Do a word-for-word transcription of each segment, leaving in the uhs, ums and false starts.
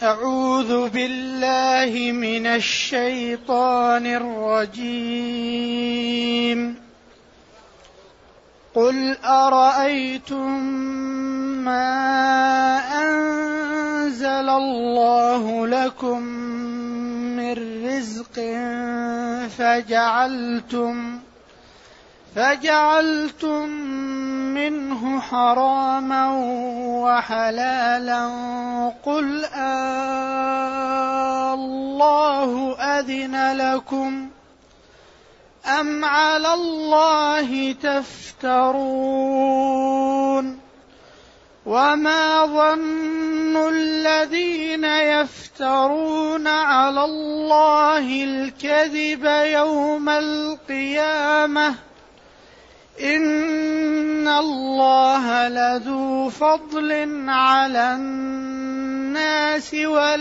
أعوذ بالله من الشيطان الرجيم. قل أرأيتم ما أنزل الله لكم من رزق فجعلتم فجعلتم منه حراما وحلالا قل الله أذن لكم أم على الله تفترون وما ظن الذين يفترون على الله الكذب يوم القيامة إن الله لذو فضل على الناس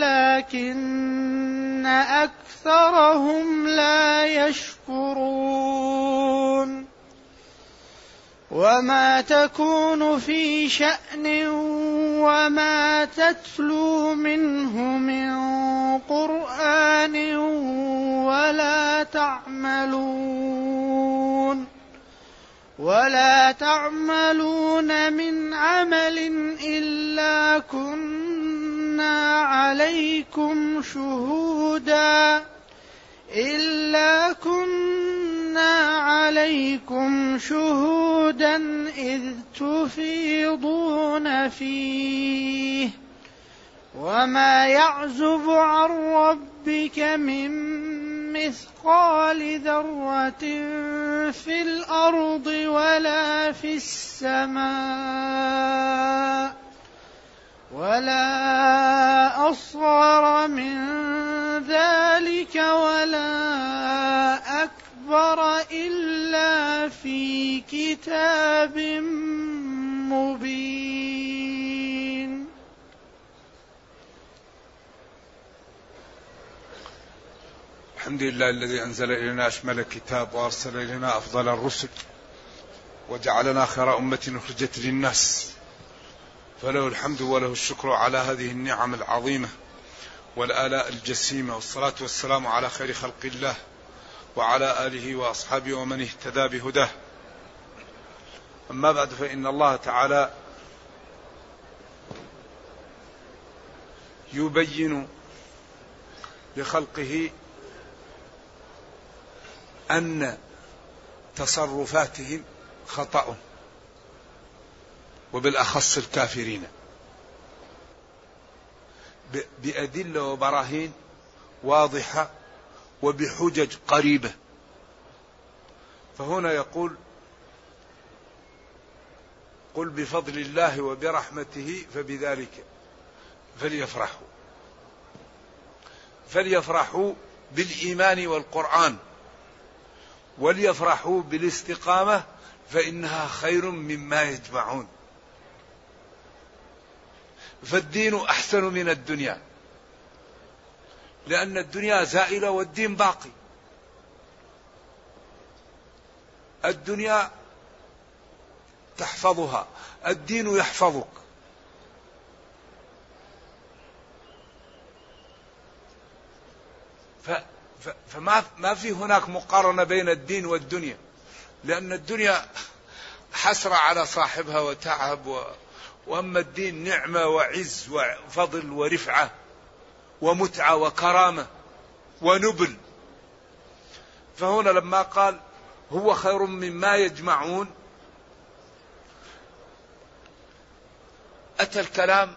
ولكن أكثرهم لا يشكرون وما تكون في شأن وما تتلو منه من قرآن ولا تعملون ولا تعملون من عمل إلا كنا عليكم شهودا إلا كنا عليكم شهودا إذ تفيضون فيه وما يعزب عن ربك من مثقال ذرة في الأرض ولا في السماء ولا أصغر من ذلك ولا أكبر إلا في كتاب مبين. الحمد لله الذي أنزل إلينا أشمل الكتاب وأرسل إلينا أفضل الرسل وجعلنا خير أمة أخرجت للناس، فله الحمد وله الشكر على هذه النعم العظيمة والآلاء الجسيمة، والصلاة والسلام على خير خلق الله وعلى آله وأصحابه ومن اهتدى بهداه. أما بعد، فإن الله تعالى يبين لخلقه أن تصرفاتهم خطأ، وبالأخص الكافرين، بأدلة وبراهين واضحة وبحجج قريبة. فهنا يقول: قل بفضل الله وبرحمته فبذلك فليفرحوا. فليفرحوا بالإيمان والقرآن، وليفرحوا بالاستقامة فإنها خير مما يجمعون. فالدين أحسن من الدنيا، لأن الدنيا زائلة والدين باقي. الدنيا تحفظها، الدين يحفظك. فما ما في هناك مقارنة بين الدين والدنيا، لأن الدنيا حسرة على صاحبها وتعب، و... وأما الدين نعمة وعز وفضل ورفعة ومتعة وكرامة ونبل. فهنا لما قال هو خير مما يجمعون، أتى الكلام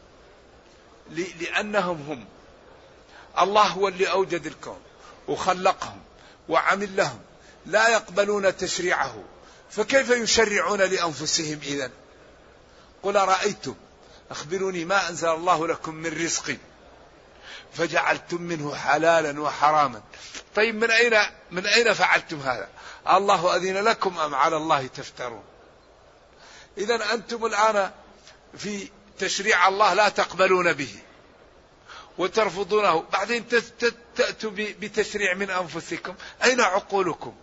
لأنهم هم الله هو اللي أوجد الكون وخلقهم وعمل لهم، لا يقبلون تشريعه، فكيف يشرعون لأنفسهم إذن؟ قل رأيتم أخبروني ما أنزل الله لكم من رزق فجعلتم منه حلالا وحراما. طيب من أين من أين فعلتم هذا؟ الله أذن لكم أم على الله تفترون؟ إذن أنتم الآن في تشريع الله لا تقبلون به وترفضونه، بعدين تأتوا بتشريع من أنفسكم. أين عقولكم؟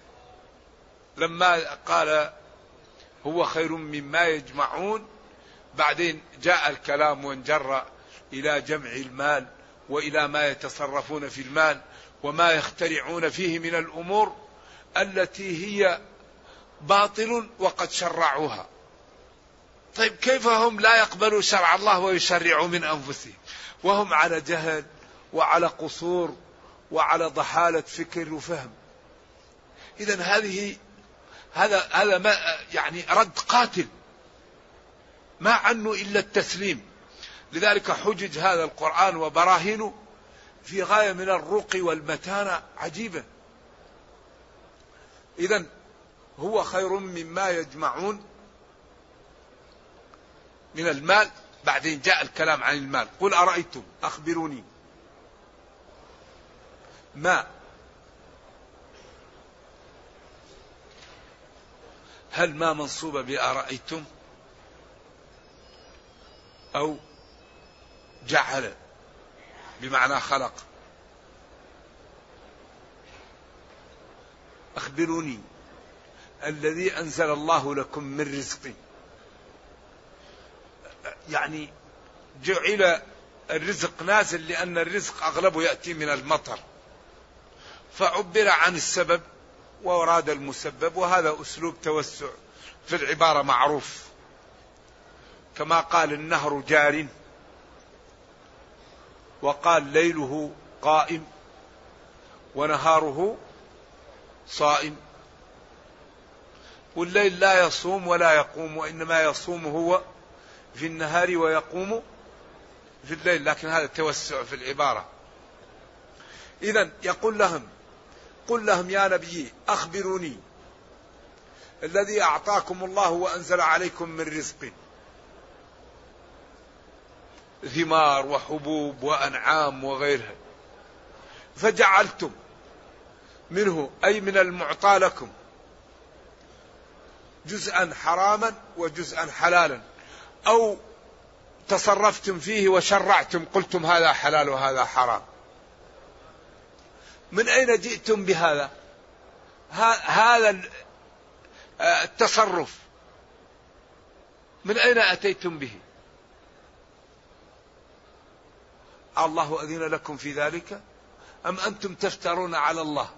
لما قال هو خير مما يجمعون بعدين جاء الكلام وانجر إلى جمع المال وإلى ما يتصرفون في المال وما يخترعون فيه من الأمور التي هي باطل وقد شرعوها. طيب كيف هم لا يقبلوا شرع الله ويشرعوا من أنفسهم وهم على جهل وعلى قصور وعلى ضحالة فكر وفهم؟ إذن هذه هذا هذا ما يعني رد قاتل ما عنه إلا التسليم. لذلك حجج هذا القرآن وبراهينه في غاية من الرقي والمتانة عجيبة. إذن هو خير مما يجمعون من المال. بعدين جاء الكلام عن المال. قل أرأيتم أخبروني ما هل ما منصوبة بأرأيتم أو جعل بمعنى خلق؟ أخبروني الذي أنزل الله لكم من رزق. يعني جعل الرزق نازل لأن الرزق أغلبه يأتي من المطر، فعبر عن السبب وأراد المسبب، وهذا أسلوب توسع في العبارة معروف، كما قال النهر جار وقال ليله قائم ونهاره صائم. والليل لا يصوم ولا يقوم، وإنما يصوم هو في النهار ويقوم في الليل، لكن هذا توسع في العبارة. إذن يقول لهم قل لهم يا نبي أخبروني الذي أعطاكم الله وأنزل عليكم من رزق، ثمار وحبوب وأنعام وغيرها، فجعلتم منه أي من المعطى لكم جزءا حراما وجزءا حلالا، أو تصرفتم فيه وشرعتم قلتم هذا حلال وهذا حرام. من أين جئتم بهذا؟ هذا التصرف من أين أتيتم به؟ الله أذن لكم في ذلك أم أنتم تفترون على الله؟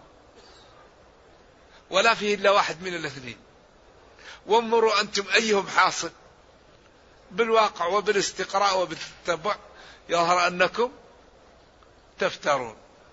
ولا فيه إلا واحد من الاثنين، وانظروا أنتم أيهم حاصل. بالواقع وبالاستقراء وبالتتبع يظهر أنكم تفترون.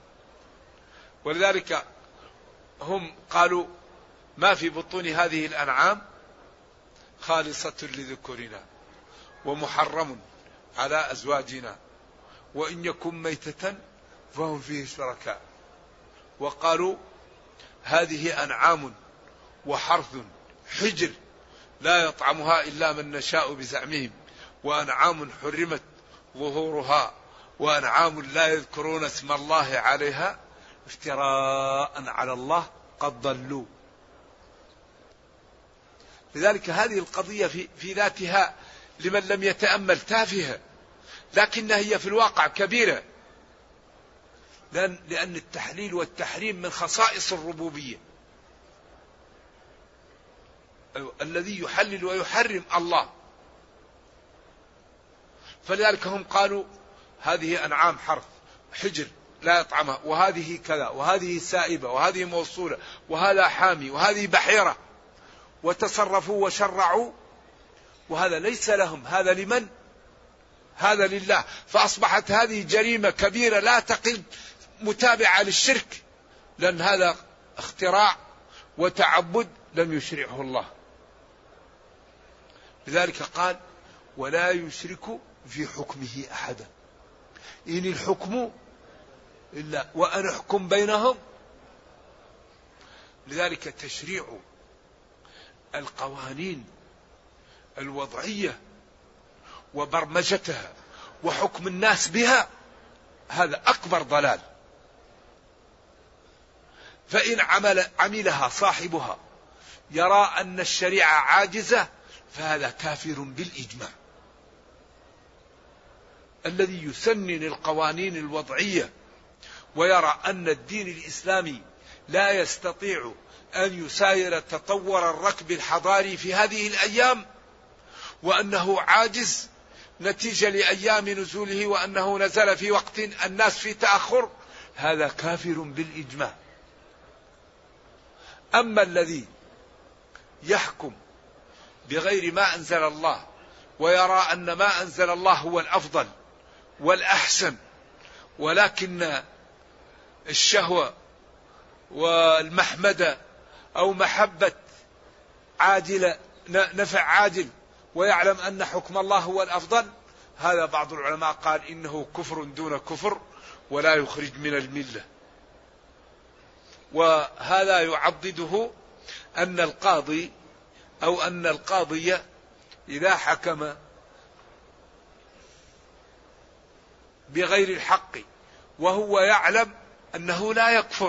ولذلك هم قالوا ما في بطون هذه الأنعام خالصة لذكورنا ومحرم على أزواجنا وإن يكن ميتة فهم فيه شركاء. وقالوا هذه أنعام وحرث حجر لا يطعمها إلا من نشاء بزعمهم، وأنعام حرمت ظهورها، وأنعام لا يذكرون اسم الله عليها افتراء على الله قد ضلوا. لذلك هذه القضية في, في ذاتها لمن لم يتأمل تافهة، لكنها هي في الواقع كبيرة، لأن, لأن التحليل والتحريم من خصائص الربوبية. الذي يحلل ويحرم الله. فلذلك هم قالوا هذه أنعام حرث حجر لا يطعمها، وهذه كذا، وهذه سائبة، وهذه موصولة، وهذا حامي، وهذه بحيرة، وتصرفوا وشرعوا، وهذا ليس لهم، هذا لمن؟ هذا لله. فأصبحت هذه جريمة كبيرة لا تقل متابعة للشرك، لأن هذا اختراع وتعبد لم يشرعه الله. لذلك قال ولا يشرك في حكمه أحدا، إن الحكم إلا وأن أحكم بينهم. لذلك تشريع القوانين الوضعية وبرمجتها وحكم الناس بها هذا أكبر ضلال. فإن عمل عملها صاحبها يرى أن الشريعة عاجزة فهذا كافر بالإجماع. الذي يسنن القوانين الوضعية ويرى أن الدين الإسلامي لا يستطيع أن يساير تطور الركب الحضاري في هذه الأيام، وأنه عاجز نتيجة لأيام نزوله، وأنه نزل في وقت الناس في تأخر، هذا كافر بالإجماع. أما الذي يحكم بغير ما أنزل الله ويرى أن ما أنزل الله هو الأفضل والأحسن، ولكن الشهوة والمحمدة أو محبة عاجلة نفع عاجل ويعلم أن حكم الله هو الأفضل، هذا بعض العلماء قال إنه كفر دون كفر ولا يخرج من الملة. وهذا يعضده أن القاضي أو أن القاضية إذا حكم بغير الحق وهو يعلم أنه لا يكفر،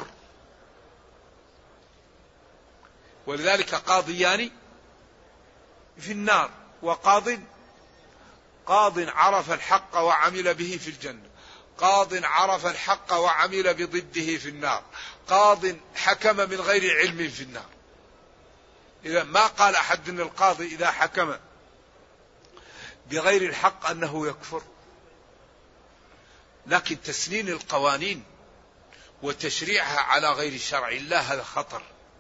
ولذلك قاضيان في النار، وقاض قاض عرف الحق وعمل به في الجنة، قاض عرف الحق وعمل بضده في النار، قاض حكم من غير علم في النار. إذا ما قال أحد أن القاضي إذا حكم بغير الحق أنه يكفر، لكن تسنين القوانين وتشريعها على غير شرع الله هذا خطر،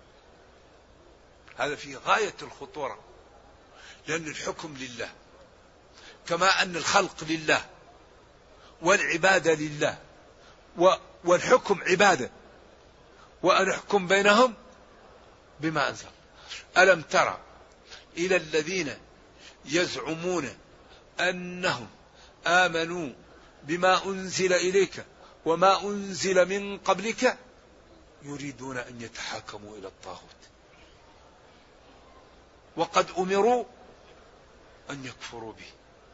هذا في غاية الخطورة، لأن الحكم لله، كما أن الخلق لله والعبادة لله والحكم عبادة، وأن أحكم بينهم بما أنزل. ألم ترى إلى الذين يزعمون أنهم آمنوا بما أنزل إليك وما أنزل من قبلك يريدون أن يتحاكموا إلى الطاغوت وقد أمروا أن يكفروا به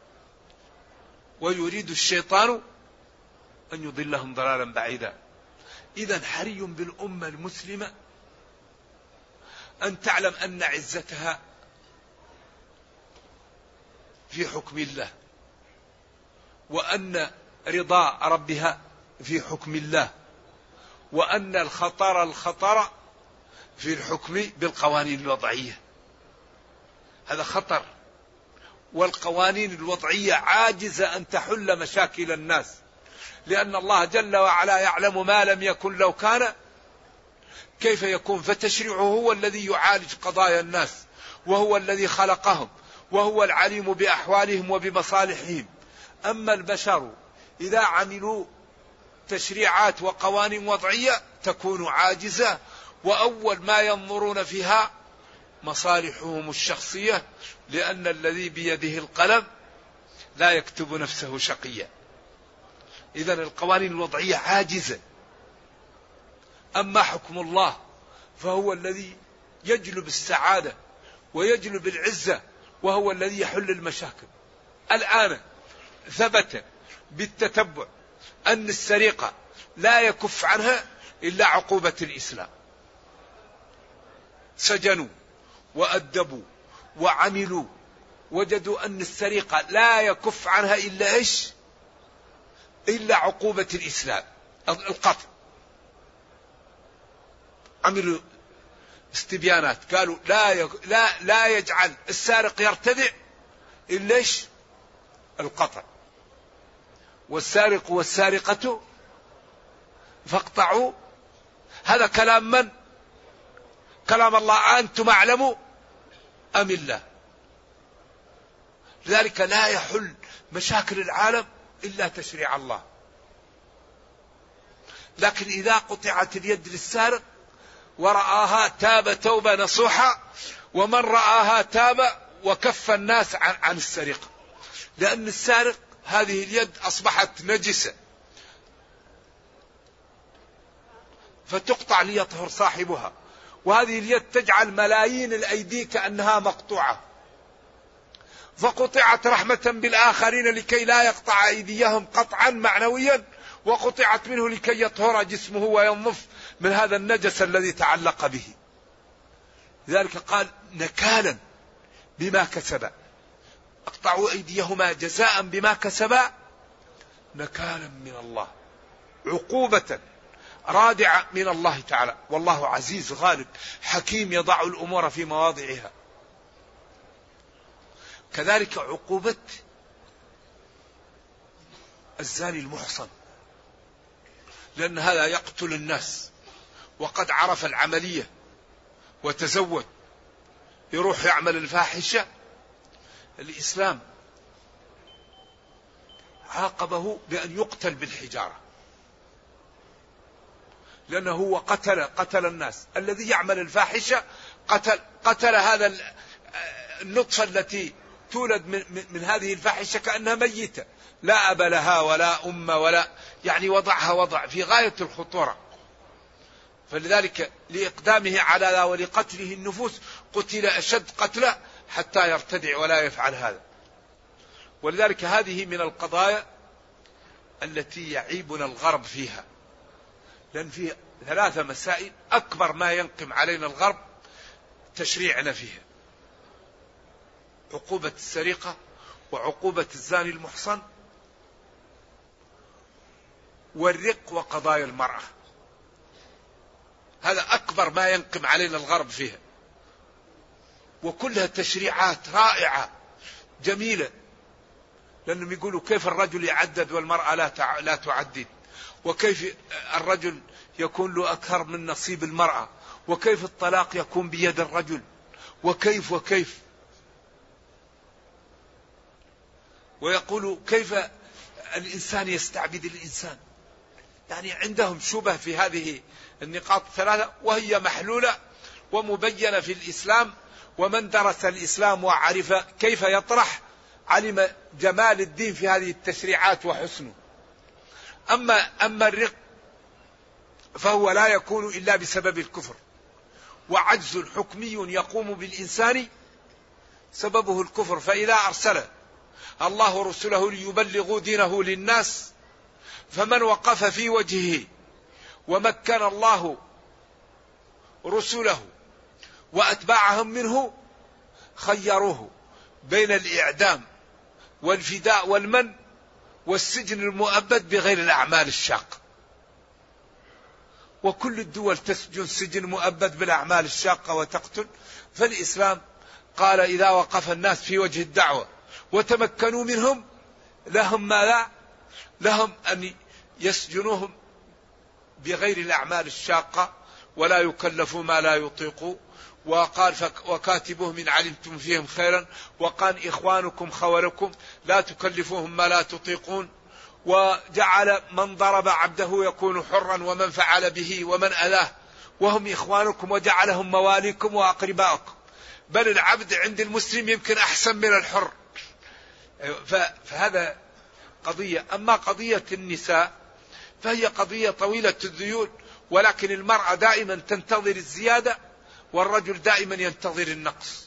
ويريد الشيطان أن يضلهم ضلالا بعيدا. إذن حري بالأمة المسلمة أن تعلم أن عزتها في حكم الله، وأن رضا ربها في حكم الله، وأن الخطر الخطر في الحكم بالقوانين الوضعية، هذا خطر. والقوانين الوضعية عاجزة أن تحل مشاكل الناس، لأن الله جل وعلا يعلم ما لم يكن لو كان كيف يكون، فتشريعه هو الذي يعالج قضايا الناس، وهو الذي خلقهم، وهو العليم بأحوالهم وبمصالحهم. أما البشر إذا عملوا تشريعات وقوانين وضعية تكون عاجزة، وأول ما ينظرون فيها مصالحهم الشخصية، لأن الذي بيده القلم لا يكتب نفسه شقيا. إذن القوانين الوضعية عاجزة. أما حكم الله فهو الذي يجلب السعادة ويجلب العزة، وهو الذي يحل المشاكل. الآن ثبت بالتتبع أن السرقة لا يكف عنها إلا عقوبة الإسلام، سجنوا وأدبوا وعملوا، وجدوا أن السرقة لا يكف عنها إلا إيش؟ إلا عقوبة الإسلام، القتل. عملوا استبيانات قالوا لا لا لا يجعل السارق يرتدع إلا إيش؟ القطع. والسارق والسارقة فاقطعوا. هذا كلام من؟ كلام الله. أنتم أعلموا أم الله؟ لذلك لا يحل مشاكل العالم إلا تشريع الله. لكن إذا قطعت اليد للسارق ورآها تاب توبة نصوحة، ومن رآها تاب وكف الناس عن, عن السرقة، لأن السارق هذه اليد أصبحت نجسة فتقطع ليطهر صاحبها، وهذه اليد تجعل ملايين الأيدي كأنها مقطوعة، فقطعت رحمة بالآخرين لكي لا يقطع أيديهم قطعا معنويا، وقطعت منه لكي يطهر جسمه وينظف من هذا النجس الذي تعلق به. لذلك قال نكالا بما كسبا، اقطعوا أيديهما جزاء بما كسبا نكالا من الله، عقوبة رادعة من الله تعالى. والله عزيز غالب حكيم يضع الأمور في مواضعها. كذلك عقوبة الزاني المحصن، لأن هذا يقتل الناس وقد عرف العملية وتزود، يروح يعمل الفاحشة. الإسلام عاقبه بأن يقتل بالحجارة، لأنه هو قتل قتل الناس. الذي يعمل الفاحشة قتل قتل هذا النطفة التي تولد من, من هذه الفاحشة كأنها ميتة، لا أب لها ولا أم ولا، يعني وضعها وضع في غاية الخطورة. فلذلك لإقدامه على ذا ولقتله النفوس قتل أشد قتله حتى يرتدع ولا يفعل هذا. ولذلك هذه من القضايا التي يعيبنا الغرب فيها، لأن فيه ثلاثة مسائل أكبر ما ينقم علينا الغرب تشريعنا فيها: عقوبة السرقة، وعقوبة الزاني المحصن، والرق، وقضايا المرأة. هذا أكبر ما ينقم علينا الغرب فيها، وكلها تشريعات رائعة جميلة، لأنهم يقولوا كيف الرجل يعدد والمرأة لا لا تعدد، وكيف الرجل يكون له أكثر من نصيب المرأة، وكيف الطلاق يكون بيد الرجل، وكيف وكيف ويقولوا كيف الإنسان يستعبد الإنسان. يعني عندهم شبه في هذه النقاط الثلاثة، وهي محلولة ومبينة في الإسلام، ومن درس الإسلام وعرف كيف يطرح علم جمال الدين في هذه التشريعات وحسنه. أما أما الرق فهو لا يكون إلا بسبب الكفر، وعجز حكمي يقوم بالإنسان سببه الكفر. فإذا أرسل الله رسله ليبلغوا دينه للناس، فمن وقف في وجهه ومكن الله رسله وأتباعهم منه خيروه بين الإعدام والفداء والمن والسجن المؤبد بغير الأعمال الشاقة. وكل الدول تسجن سجن مؤبد بالأعمال الشاقة وتقتل. فالإسلام قال إذا وقف الناس في وجه الدعوة وتمكنوا منهم لهم ما لا لهم أن يسجنوهم بغير الأعمال الشاقة ولا يكلفوا ما لا يطيقوا. وقال وكاتبوهم إن علمتم فيهم خيرا، وقال إخوانكم خولكم لا تكلفوهم ما لا تطيقون. وجعل من ضرب عبده يكون حرا، ومن فعل به ومن أذاه وهم إخوانكم، وجعلهم مواليكم وأقرباءكم. بل العبد عند المسلم يمكن أحسن من الحر. فهذا قضية. أما قضية النساء فهي قضية طويلة الذيول، ولكن المرأة دائما تنتظر الزيادة والرجل دائما ينتظر النقص.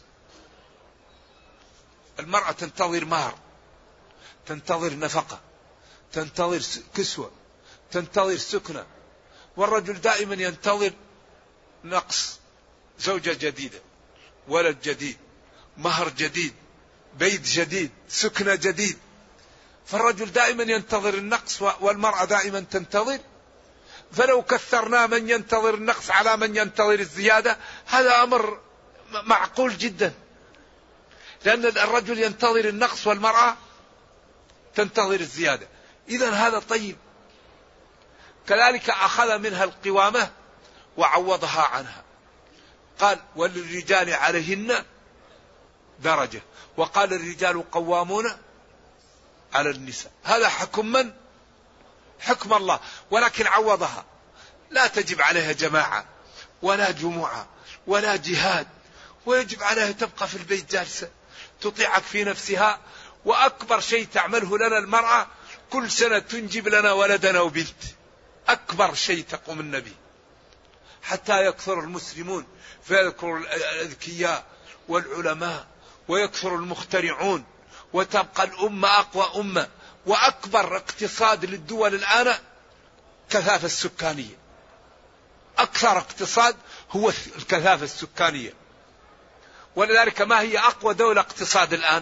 المرأة تنتظر مهر، تنتظر نفقة، تنتظر كسوة، تنتظر سكنة، والرجل دائما ينتظر نقص: زوجة جديدة، ولد جديد، مهر جديد، بيت جديد، سكنة جديد. فالرجل دائما ينتظر النقص والمرأة دائما تنتظر. فلو كثرنا من ينتظر النقص على من ينتظر الزيادة هذا أمر معقول جدا، لأن الرجل ينتظر النقص والمرأة تنتظر الزيادة. إذن هذا طيب. كذلك أخذ منها القوامة وعوضها عنها، قال وللرجال عليهن درجة، وقال الرجال قوامون على النساء. هذا حكم من؟ حكم الله، ولكن عوضها. لا تجب عليها جماعة ولا جمعة ولا جهاد، ويجب عليها تبقى في البيت جالسة تطيعك في نفسها. وأكبر شيء تعمله لنا المرأة كل سنة تنجب لنا ولدنا وبنت، أكبر شيء تقوم النبي حتى يكثر المسلمون، فيذكر الأذكياء والعلماء ويكثر المخترعون، وتبقى الأمة أقوى أمة. وأكبر اقتصاد للدول الآن كثافة السكانية، أكثر اقتصاد هو الكثافة السكانية. ولذلك ما هي أقوى دولة اقتصاد الآن؟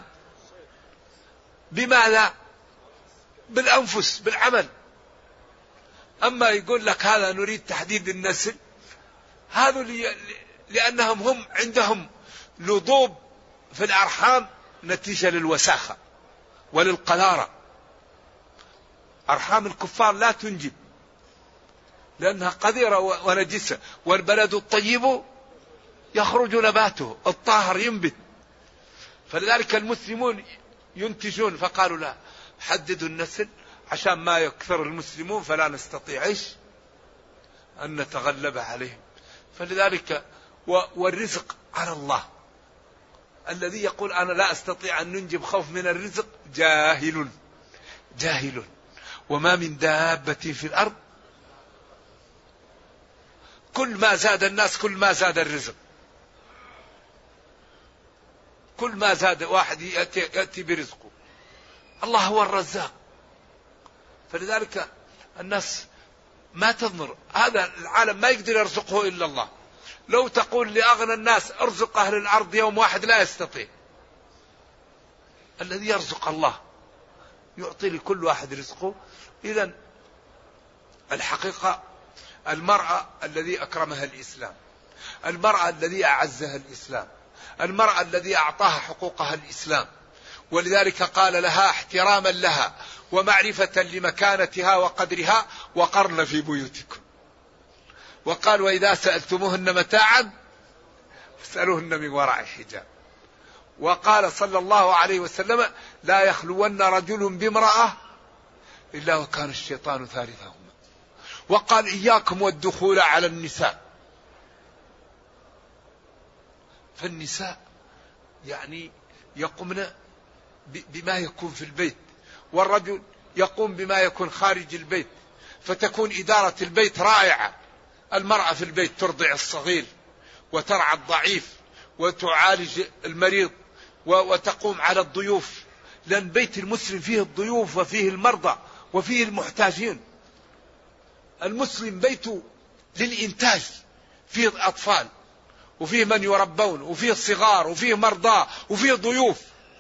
بماذا؟ بالأنفس، بالعمل. أما يقول لك هذا نريد تحديد النسل، هذا لأنهم هم عندهم لضوب في الأرحام نتيجة للوساخة وللقذارة. أرحام الكفار لا تنجب لأنها قذرة ونجسة، والبلد الطيب يخرج نباته، الطاهر ينبت. فلذلك المسلمون ينتجون، فقالوا لا، حددوا النسل عشان ما يكثر المسلمون فلا نستطيع إيش أن نتغلب عليهم. فلذلك والرزق على الله. الذي يقول أنا لا أستطيع أن ننجب خوف من الرزق جاهل جاهل. وما من دابة في الأرض، كل ما زاد الناس كل ما زاد الرزق، كل ما زاد واحد يأتي, يأتي برزقه. الله هو الرزاق. فلذلك الناس ما تنظر، هذا العالم ما يقدر يرزقه إلا الله. لو تقول لأغنى الناس ارزق أهل الأرض يوم واحد لا يستطيع. الذي يرزق الله يعطي لكل واحد رزقه. إذن الحقيقة المرأة الذي أكرمها الإسلام، المرأة الذي أعزها الإسلام، المرأة الذي أعطاها حقوقها الإسلام. ولذلك قال لها احتراما لها ومعرفة لمكانتها وقدرها: وقرن في بيوتكم. وقال: وإذا سألتموهن متاعا فاسألوهن من وراء حجاب. وقال صلى الله عليه وسلم: لا يخلون رجل بامرأة إلا وكان الشيطان ثالثهما. وقال: إياكم والدخول على النساء. فالنساء يعني يقومن بما يكون في البيت، والرجل يقوم بما يكون خارج البيت، فتكون إدارة البيت رائعة. المرأة في البيت ترضع الصغير وترعى الضعيف وتعالج المريض وتقوم على الضيوف، لأن بيت المسلم فيه الضيوف وفيه المرضى وفيه المحتاجين. المسلم بيته للإنتاج، فيه أطفال وفيه من يربون وفيه صغار وفيه مرضى وفيه ضيوف.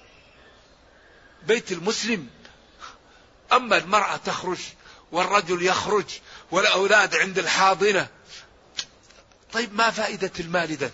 بيت المسلم. أما المرأة تخرج والرجل يخرج والأولاد عند الحاضنة، طيب ما فائدة المال إذن؟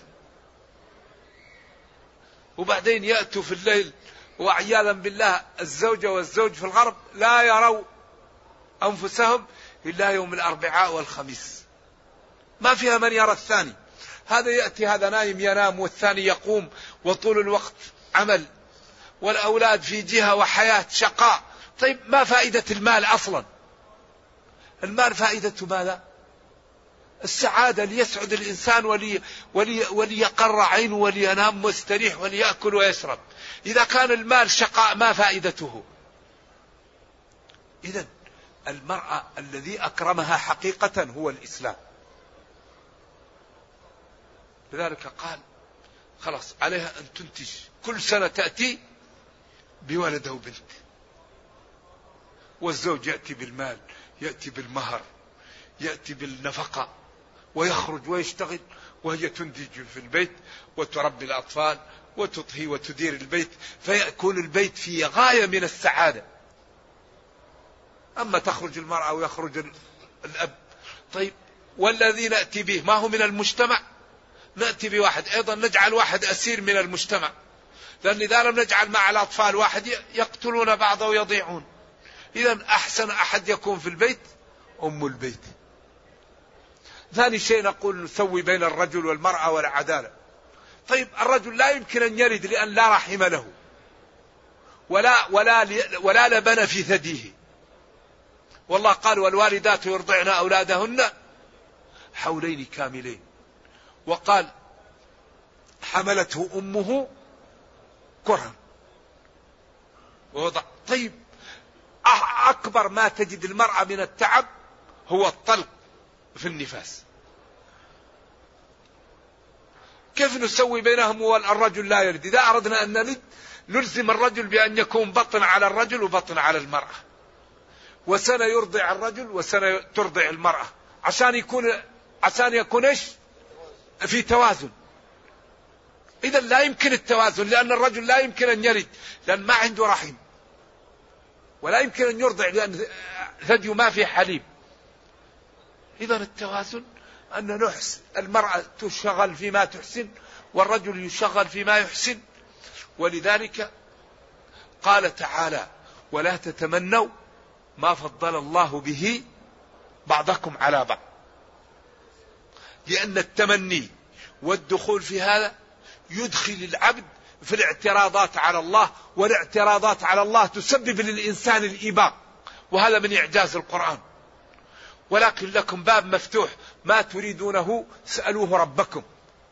وبعدين يأتوا في الليل وعياذا بالله الزوجة والزوج في الغرب لا يروا أنفسهم إلا يوم الأربعاء والخميس، ما فيها من يرى الثاني. هذا يأتي هذا نايم ينام والثاني يقوم، وطول الوقت عمل، والأولاد في جهة وحياة شقاء. طيب ما فائدة المال أصلا؟ المال فائدته ماذا؟ السعادة، ليسعد الإنسان ولي ولي وليقر عينه ولينام مستريح وليأكل ويشرب. إذا كان المال شقاء ما فائدته؟ إذن المرأة الذي أكرمها حقيقة هو الإسلام. لذلك قال خلاص عليها أن تنتج، كل سنة تأتي بولد أو بنت. والزوج يأتي بالمال، يأتي بالمهر، يأتي بالنفقة، ويخرج ويشتغل، وهي تنتج في البيت وتربي الأطفال وتطهي وتدير البيت، فيكون البيت فيه غاية من السعادة. أما تخرج المرأة ويخرج الأب، طيب والذي نأتي به ما هو من المجتمع؟ نأتي بواحد أيضا نجعل واحد أسير من المجتمع، لأن إذا لم نجعل مع الأطفال واحد يقتلون بعض ويضيعون. إذن أحسن أحد يكون في البيت أم البيت. ثاني شيء نقول نسوي بين الرجل والمرأة والعدالة. طيب الرجل لا يمكن أن يلد لأن لا رحم له ولا, ولا, ولا لبن في ثديه. والله قال: والوالدات يرضعن أولادهن حولين كاملين. وقال: حملته أمه كرها ووضع. طيب أكبر ما تجد المرأة من التعب هو الطلق في النفاس. كيف نسوي بينهم والرجل لا يلد؟ إذا أردنا أن نلد نلزم الرجل بأن يكون بطن على الرجل وبطن على المرأة، وسنة يرضع الرجل وسنة ترضع المرأة، عشان يكون عشان يكون إيش؟ في توازن. إذا لا يمكن التوازن، لأن الرجل لا يمكن أن يلد لأن ما عنده رحم، ولا يمكن أن يرضع لأن ثديه ما في حليب. إذا التوازن أن نحسن، المرأة تشغل فيما تحسن والرجل يشغل فيما يحسن. ولذلك قال تعالى ولا تتمنوا ما فضل الله به بعضكم على بعض، لأن التمني والدخول في هذا يدخل العبد في الاعتراضات على الله، والاعتراضات على الله تسبب للإنسان الإباء، وهذا من إعجاز القرآن. ولكن لكم باب مفتوح، ما تريدونه سألوه ربكم.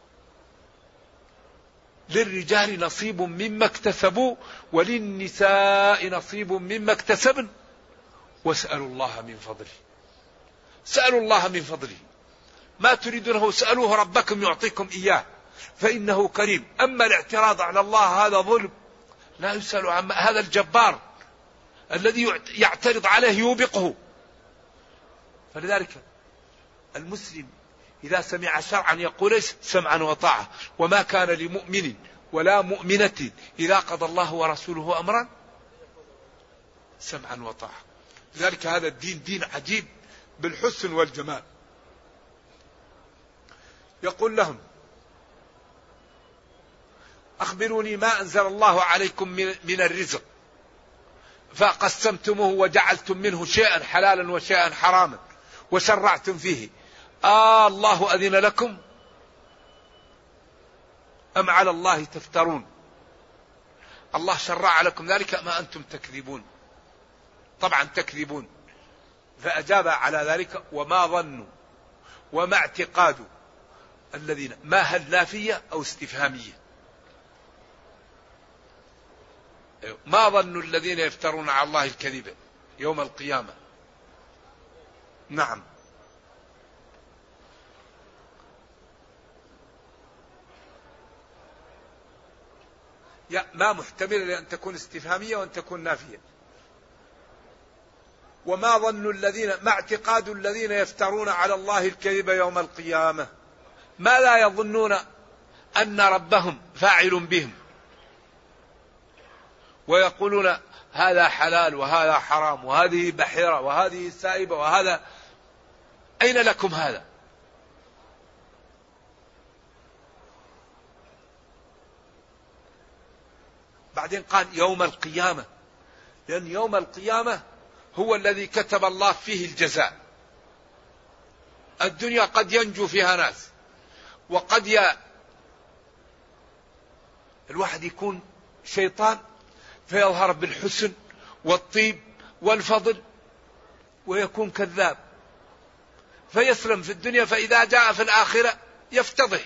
للرجال نصيب مما اكتسبوا وللنساء نصيب مما اكتسبن واسألوا الله من فضله. سألوا الله من فضله، ما تريدونه سألوه ربكم يعطيكم إياه فإنه كريم. أما الاعتراض على الله هذا ظلم، لا يسأل عما، هذا الجبار الذي يعترض عليه يوبقه. فلذلك المسلم إذا سمع شرعا يقول سمعا وطاعة، وما كان لمؤمن ولا مؤمنة إذا قضى الله ورسوله أمرا سمعا وطاعة. لذلك هذا الدين دين عجيب بالحسن والجمال. يقول لهم أخبروني ما أنزل الله عليكم من الرزق فقسمتموه وجعلتم منه شيئا حلالا وشيئا حراما وشرعتم فيه، آه الله أذن لكم أم على الله تفترون؟ الله شرع لكم ذلك ما أنتم تكذبون. طبعا تكذبون. فأجاب على ذلك وما ظنوا وما اعتقادوا الذين، ما هل نافية أو استفهامية؟ ما ظن الذين يفترون على الله الكذب يوم القيامة. نعم. يا ما محتمل لأن تكون استفهامية وأن تكون نافية. وما ظن الذين، ما اعتقاد الذين يفترون على الله الكذب يوم القيامة، ما لا يظنون أن ربهم فاعل بهم، ويقولون هذا حلال وهذا حرام وهذه بحيرة وهذه سائبة وهذا، أين لكم هذا؟ بعدين قال يوم القيامة، لأن يوم القيامة هو الذي كتب الله فيه الجزاء. الدنيا قد ينجو فيها ناس، وقد ي... الواحد يكون شيطان فيظهر بالحسن والطيب والفضل ويكون كذاب فيسلم في الدنيا، فإذا جاء في الآخرة يفتضح.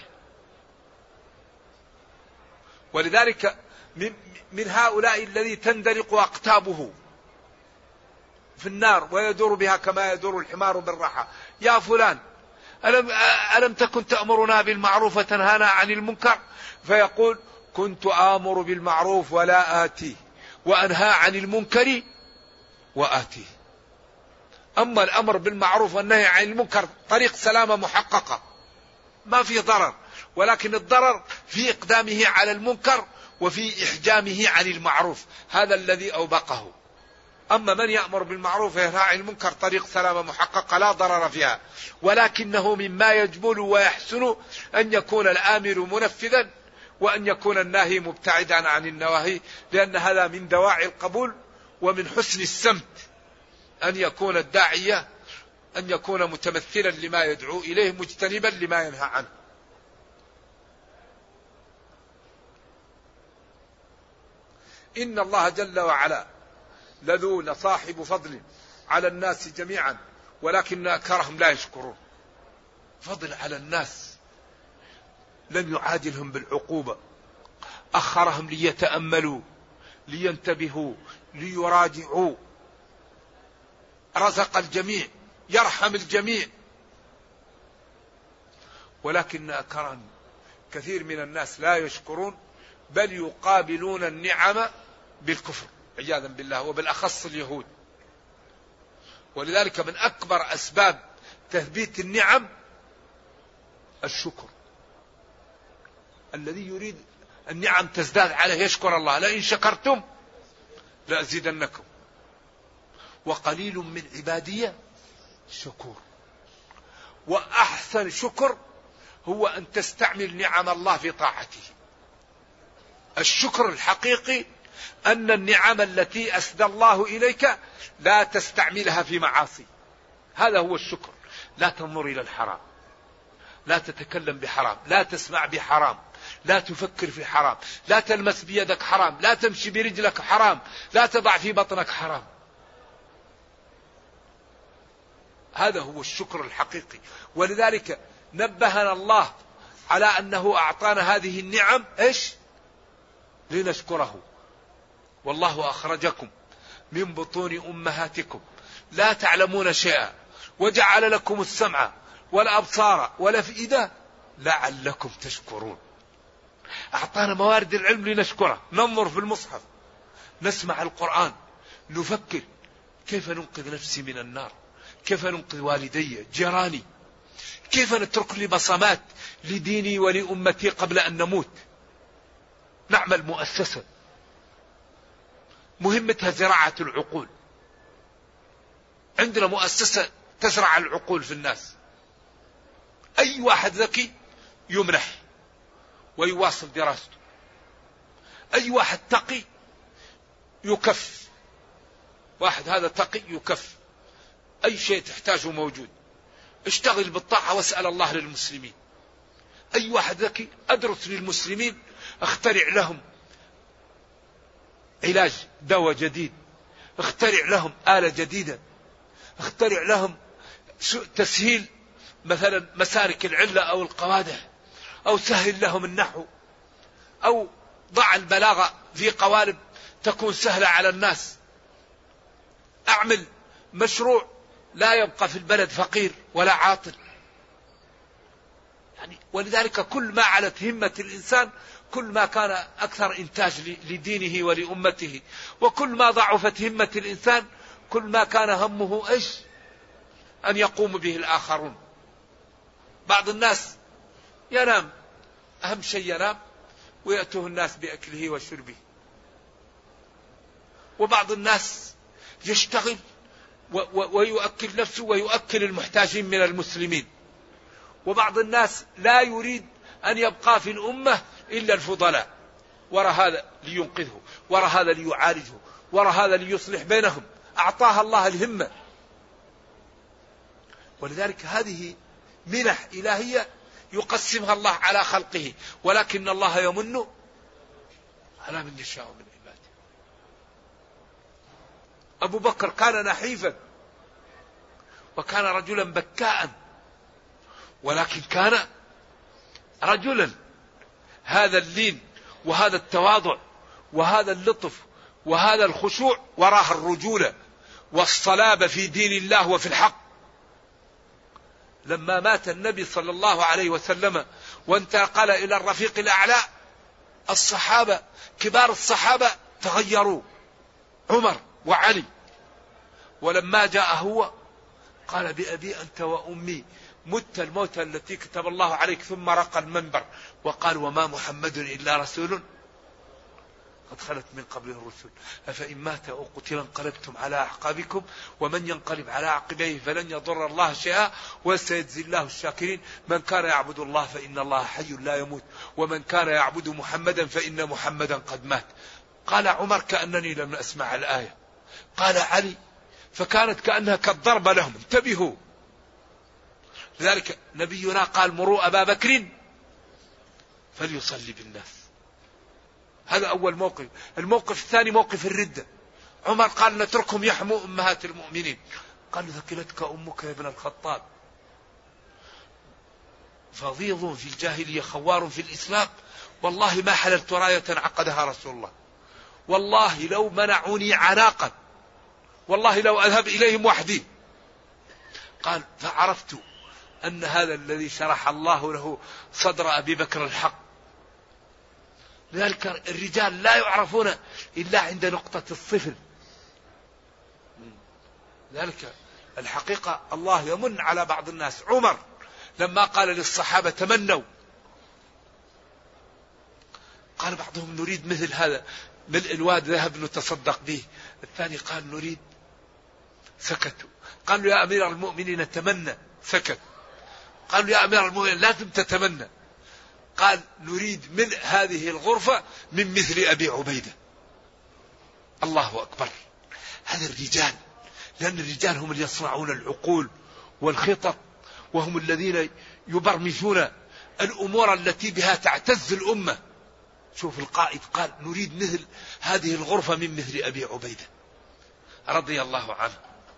ولذلك من هؤلاء الذي تندلق أقتابه في النار ويدور بها كما يدور الحمار بالرحى، يا فلان ألم, ألم تكن تأمرنا بالمعروف وتنهانا عن المنكر؟ فيقول كنت آمر بالمعروف ولا آتيه وأنهى عن المنكر وآتيه. أما الأمر بالمعروف والنهي عن المنكر طريق سلامة محققة، ما في ضرر، ولكن الضرر في إقدامه على المنكر وفي إحجامه عن المعروف، هذا الذي أوبقه. أما من يأمر بالمعروف وينهى عن المنكر طريق سلامة محققة لا ضرر فيها، ولكنه مما يجمل ويحسن أن يكون الآمر منفذا وأن يكون الناهي مبتعدا عن النواهي، لأن هذا من دواعي القبول ومن حسن السمت أن يكون الداعية أن يكون متمثلا لما يدعو إليه مجتنبا لما ينهى عنه. إن الله جل وعلا لذو لصاحب فضل على الناس جميعا ولكن أكثرهم لا يشكرون. فضل على الناس، لم يعاجلهم بالعقوبة، أخرهم ليتأملوا لينتبهوا ليراجعوا، رزق الجميع يرحم الجميع، ولكن أكثرهم كثير من الناس لا يشكرون، بل يقابلون النعم بالكفر عياذا بالله، وبالأخص اليهود. ولذلك من أكبر أسباب تثبيت النعم الشكر. الذي يريد النعم تزداد عليه يشكر الله، لئن شكرتم لأزيدنكم وقليل من عبادي الشكور. وأحسن شكر هو أن تستعمل نعم الله في طاعته. الشكر الحقيقي أن النعم التي أسدى الله إليك لا تستعملها في معاصي. هذا هو الشكر. لا تنظر إلى الحرام، لا تتكلم بحرام، لا تسمع بحرام، لا تفكر في حرام، لا تلمس بيدك حرام، لا تمشي برجلك حرام، لا تضع في بطنك حرام. هذا هو الشكر الحقيقي. ولذلك نبهنا الله على أنه أعطانا هذه النعم إيش؟ لنشكره. والله أخرجكم من بطون أمهاتكم لا تعلمون شيئا وجعل لكم السمع والأبصار والأفئدة لعلكم تشكرون. أعطانا موارد العلم لنشكره. ننظر في المصحف، نسمع القرآن، نفكر كيف ننقذ نفسي من النار، كيف ننقذ والدي، جيراني، كيف نترك لي بصمات لديني ولأمتي قبل أن نموت. نعمل مؤسسة مهمتها زراعة العقول. عندنا مؤسسة تزرع العقول في الناس. أي واحد ذكي يمنح ويواصل دراسته، أي واحد تقي يكف، واحد هذا تقي يكف، أي شيء تحتاجه موجود. اشتغل بالطاعة واسأل الله للمسلمين. أي واحد ذكي أدرس للمسلمين، اخترع لهم علاج، دواء جديد، اخترع لهم آلة جديدة، اخترع لهم تسهيل مثلا مسالك العلة أو القوادح، أو سهل لهم النحو، أو ضع البلاغة في قوالب تكون سهلة على الناس. أعمل مشروع لا يبقى في البلد فقير ولا عاطل. يعني ولذلك كل ما علت همة الإنسان كل ما كان أكثر إنتاج لدينه ولأمته، وكل ما ضعفت همة الإنسان كل ما كان همه إيش؟ أن يقوم به الآخرون. بعض الناس ينام، أهم شيء ينام ويأتوه الناس بأكله وشربه. وبعض الناس يشتغل ويؤكل نفسه ويؤكل المحتاجين من المسلمين. وبعض الناس لا يريد أن يبقى في الأمة إلا الفضلاء، وراء هذا لينقذه، وراء هذا ليعالجه، وراء هذا ليصلح بينهم. أعطاها الله الهمة. ولذلك هذه منح إلهية يقسمها الله على خلقه، ولكن الله يمن على من يشاء من عباده. أبو بكر كان نحيفا وكان رجلا بكاء، ولكن كان رجلا. هذا اللين وهذا التواضع وهذا اللطف وهذا الخشوع وراه الرجولة والصلابة في دين الله وفي الحق. لما مات النبي صلى الله عليه وسلم وانتقل إلى الرفيق الأعلى، الصحابة كبار الصحابة تغيروا، عمر وعلي. ولما جاء هو قال بأبي أنت وأمي مت الموت التي كتب الله عليك، ثم رقى المنبر وقال وما محمد إلا رسول قد خلت من قبله الرسل أفإن مات أو قتل انقلبتم على أعقابكم ومن ينقلب على عقبيه فلن يضر الله شيئا وسيجزي الله الشاكرين. من كان يعبد الله فإن الله حي لا يموت ومن كان يعبد محمدا فإن محمدا قد مات. قال عمر كأنني لم أسمع الآية. قال علي فكانت كأنها كالضرب لهم. انتبهوا. لذلك نبينا قال مروا أبا بكر فليصلي بالناس. هذا أول موقف. الموقف الثاني موقف الردة. عمر قال نتركهم يحموا أمهات المؤمنين. قال ثكلتك أمك يا ابن الخطاب. فظيظ في الجاهلية خوار في الإسلام. والله ما حللت راية عقدها رسول الله. والله لو منعوني عناقا والله لو أذهب إليهم وحدي. قال فعرفت أن هذا الذي شرح الله له صدر أبي بكر الحق. لذلك الرجال لا يعرفون إلا عند نقطة الصفر. لذلك الحقيقة الله يمن على بعض الناس. عمر لما قال للصحابة تمنوا، قال بعضهم نريد مثل هذا ملء الواد ذهب نتصدق به. الثاني قال نريد، سكتوا. قالوا يا أمير المؤمنين تمنى، سكت. قالوا يا أمير المؤمنين لازم تتمنى. قال نريد ملء هذه الغرفة من مثل أبي عبيدة. الله أكبر. هذا الرجال، لأن الرجال هم اللي يصنعون العقول والخطط، وهم الذين يبرمجون الأمور التي بها تعتز الأمة. شوف القائد قال نريد مثل هذه الغرفة من مثل أبي عبيدة رضي الله عنه.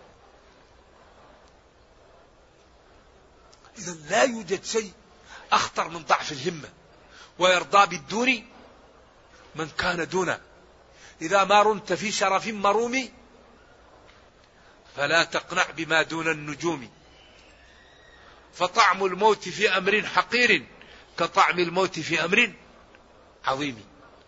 إذا لا يوجد شيء أخطر من ضعف الهمة، ويرضى بالدون من كان دونه. إذا ما رمت في شرف مروم فلا تقنع بما دون النجوم، فطعم الموت في أمر حقير كطعم الموت في أمر عظيم.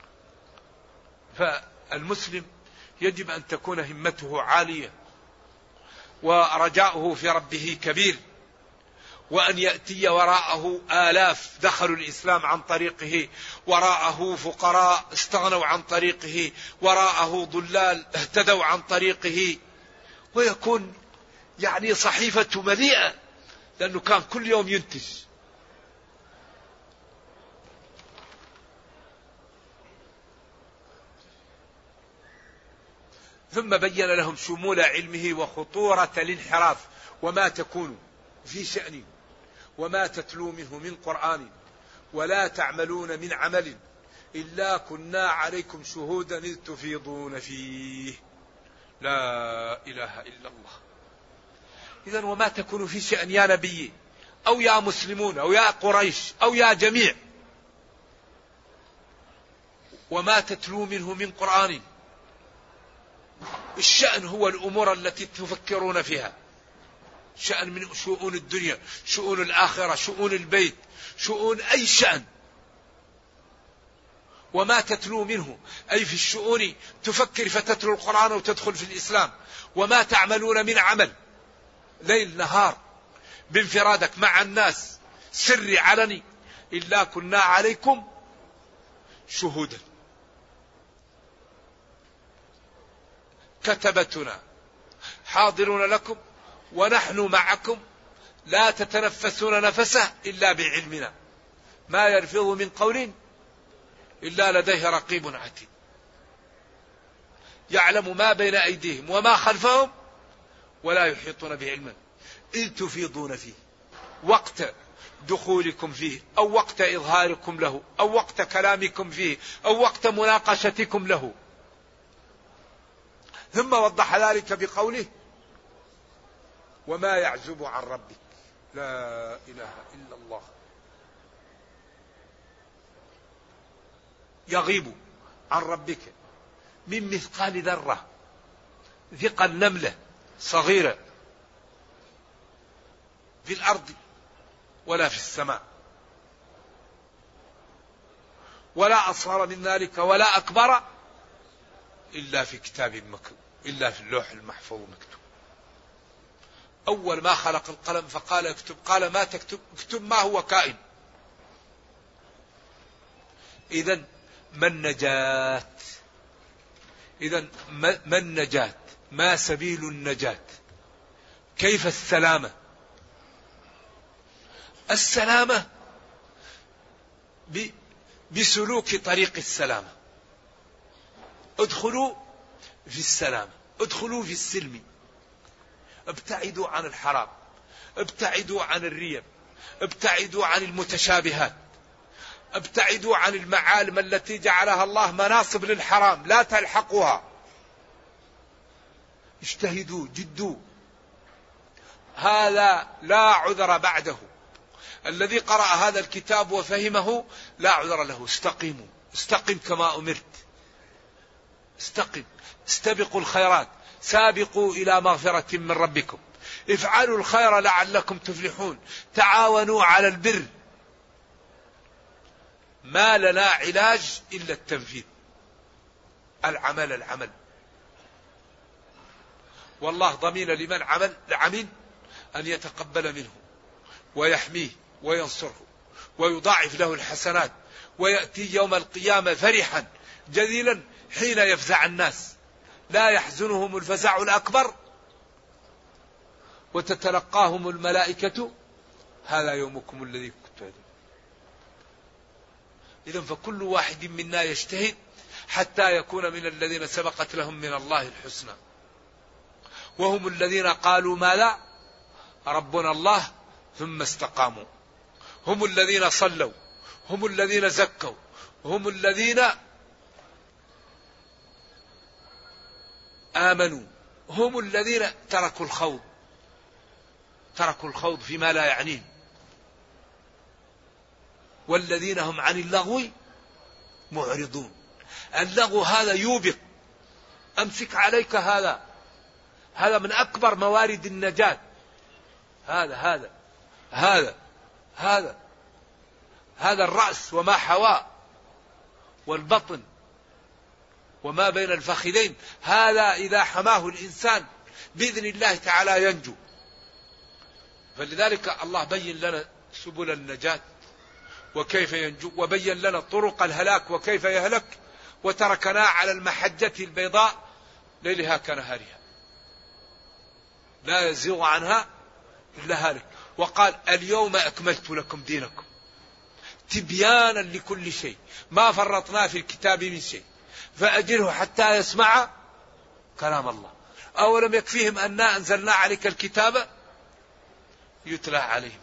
فالمسلم يجب أن تكون همته عالية، ورجاؤه في ربه كبير، وأن يأتي وراءه آلاف دخلوا الإسلام عن طريقه، وراءه فقراء استغنوا عن طريقه، وراءه ضلال اهتدوا عن طريقه، ويكون يعني صحيفة مليئة، لأنه كان كل يوم ينتج. ثم بين لهم شمول علمه وخطورة الانحراف، وما تكون في شأن وما تتلو منه من قرآن ولا تعملون من عمل إلا كنا عليكم شهودا إذ تفيضون فيه. لا إله إلا الله. إذن وما تكون في شأن يا نبي أو يا مسلمون أو يا قريش أو يا جميع، وما تتلو منه من قرآن. الشأن هو الأمور التي تفكرون فيها، شأن من شؤون الدنيا، شؤون الآخرة، شؤون البيت، شؤون أي شأن. وما تتلو منه أي في الشؤون تفكر فتتلو القرآن وتدخل في الإسلام. وما تعملون من عمل ليل نهار بانفرادك مع الناس سري علني إلا كنا عليكم شهودا. كتبتنا حاضرون لكم ونحن معكم لا تتنفسون نفسه إلا بعلمنا ما يلفظ من قول إلا لديه رقيب عتيد يعلم ما بين أيديهم وما خلفهم ولا يحيطون بعلمه إذ تفيضون فيه، وقت دخولكم فيه أو وقت إظهاركم له أو وقت كلامكم فيه أو وقت مناقشتكم له. ثم وضح ذلك بقوله وما يعزب عن ربك. لا إله إلا الله. يغيب عن ربك من مثقال ذرة، ثقل نملة صغيرة في الأرض ولا في السماء، ولا أصغر من ذلك ولا أكبر إلا في كتاب مكتوب، إلا في اللوح المحفوظ مكتوب. أول ما خلق القلم فقال اكتب، قال ما تكتب، اكتب ما هو كائن. إذن ما النجاة؟ إذن ما النجاة؟ ما سبيل النجاة؟ كيف السلامة؟ السلامة بسلوك طريق السلامة. ادخلوا في السلامة، ادخلوا في السلم، ابتعدوا عن الحرام، ابتعدوا عن الريب، ابتعدوا عن المتشابهات، ابتعدوا عن المعالم التي جعلها الله مناصب للحرام، لا تلحقوها. اجتهدوا، جدوا، هذا لا عذر بعده. الذي قرأ هذا الكتاب وفهمه لا عذر له. استقيموا، استقم كما أمرت، استقم، استبقوا الخيرات، سابقوا إلى مغفرة من ربكم، افعلوا الخير لعلكم تفلحون، تعاونوا على البر. ما لنا علاج إلا التنفيذ، العمل العمل. والله ضمين لمن عمل عمل أن يتقبل منه ويحميه وينصره ويضاعف له الحسنات، ويأتي يوم القيامة فرحا جذلا حين يفزع الناس، لا يحزنهم الفزع الأكبر وتتلقاهم الملائكة هذا يومكم الذي كنتم. إذن فكل واحد منا يجتهد حتى يكون من الذين سبقت لهم من الله الحسنى. وهم الذين قالوا ما لا ربنا الله ثم استقاموا، هم الذين صلوا، هم الذين زكوا، هم الذين آمنوا، هم الذين تركوا الخوض، تركوا الخوض فيما لا يعنيهم، والذين هم عن اللغو معرضون. اللغو هذا يوبق، أمسك عليك هذا، هذا من أكبر موارد النجاة، هذا هذا هذا هذا هذا الرأس وما حواه والبطن وما بين الفخذين، هذا إذا حماه الإنسان بإذن الله تعالى ينجو. فلذلك الله بين لنا سبل النجاة وكيف ينجو، وبين لنا طرق الهلاك وكيف يهلك، وتركنا على المحجة البيضاء ليلها كنهارها لا يزيغ عنها إلا هالك. وقال اليوم أكملت لكم دينكم تبيانا لكل شيء ما فرطنا في الكتاب من شيء فأجره حتى يسمع كلام الله. أولم يكفيهم أننا أنزلنا عليك الكتاب يتلى عليهم.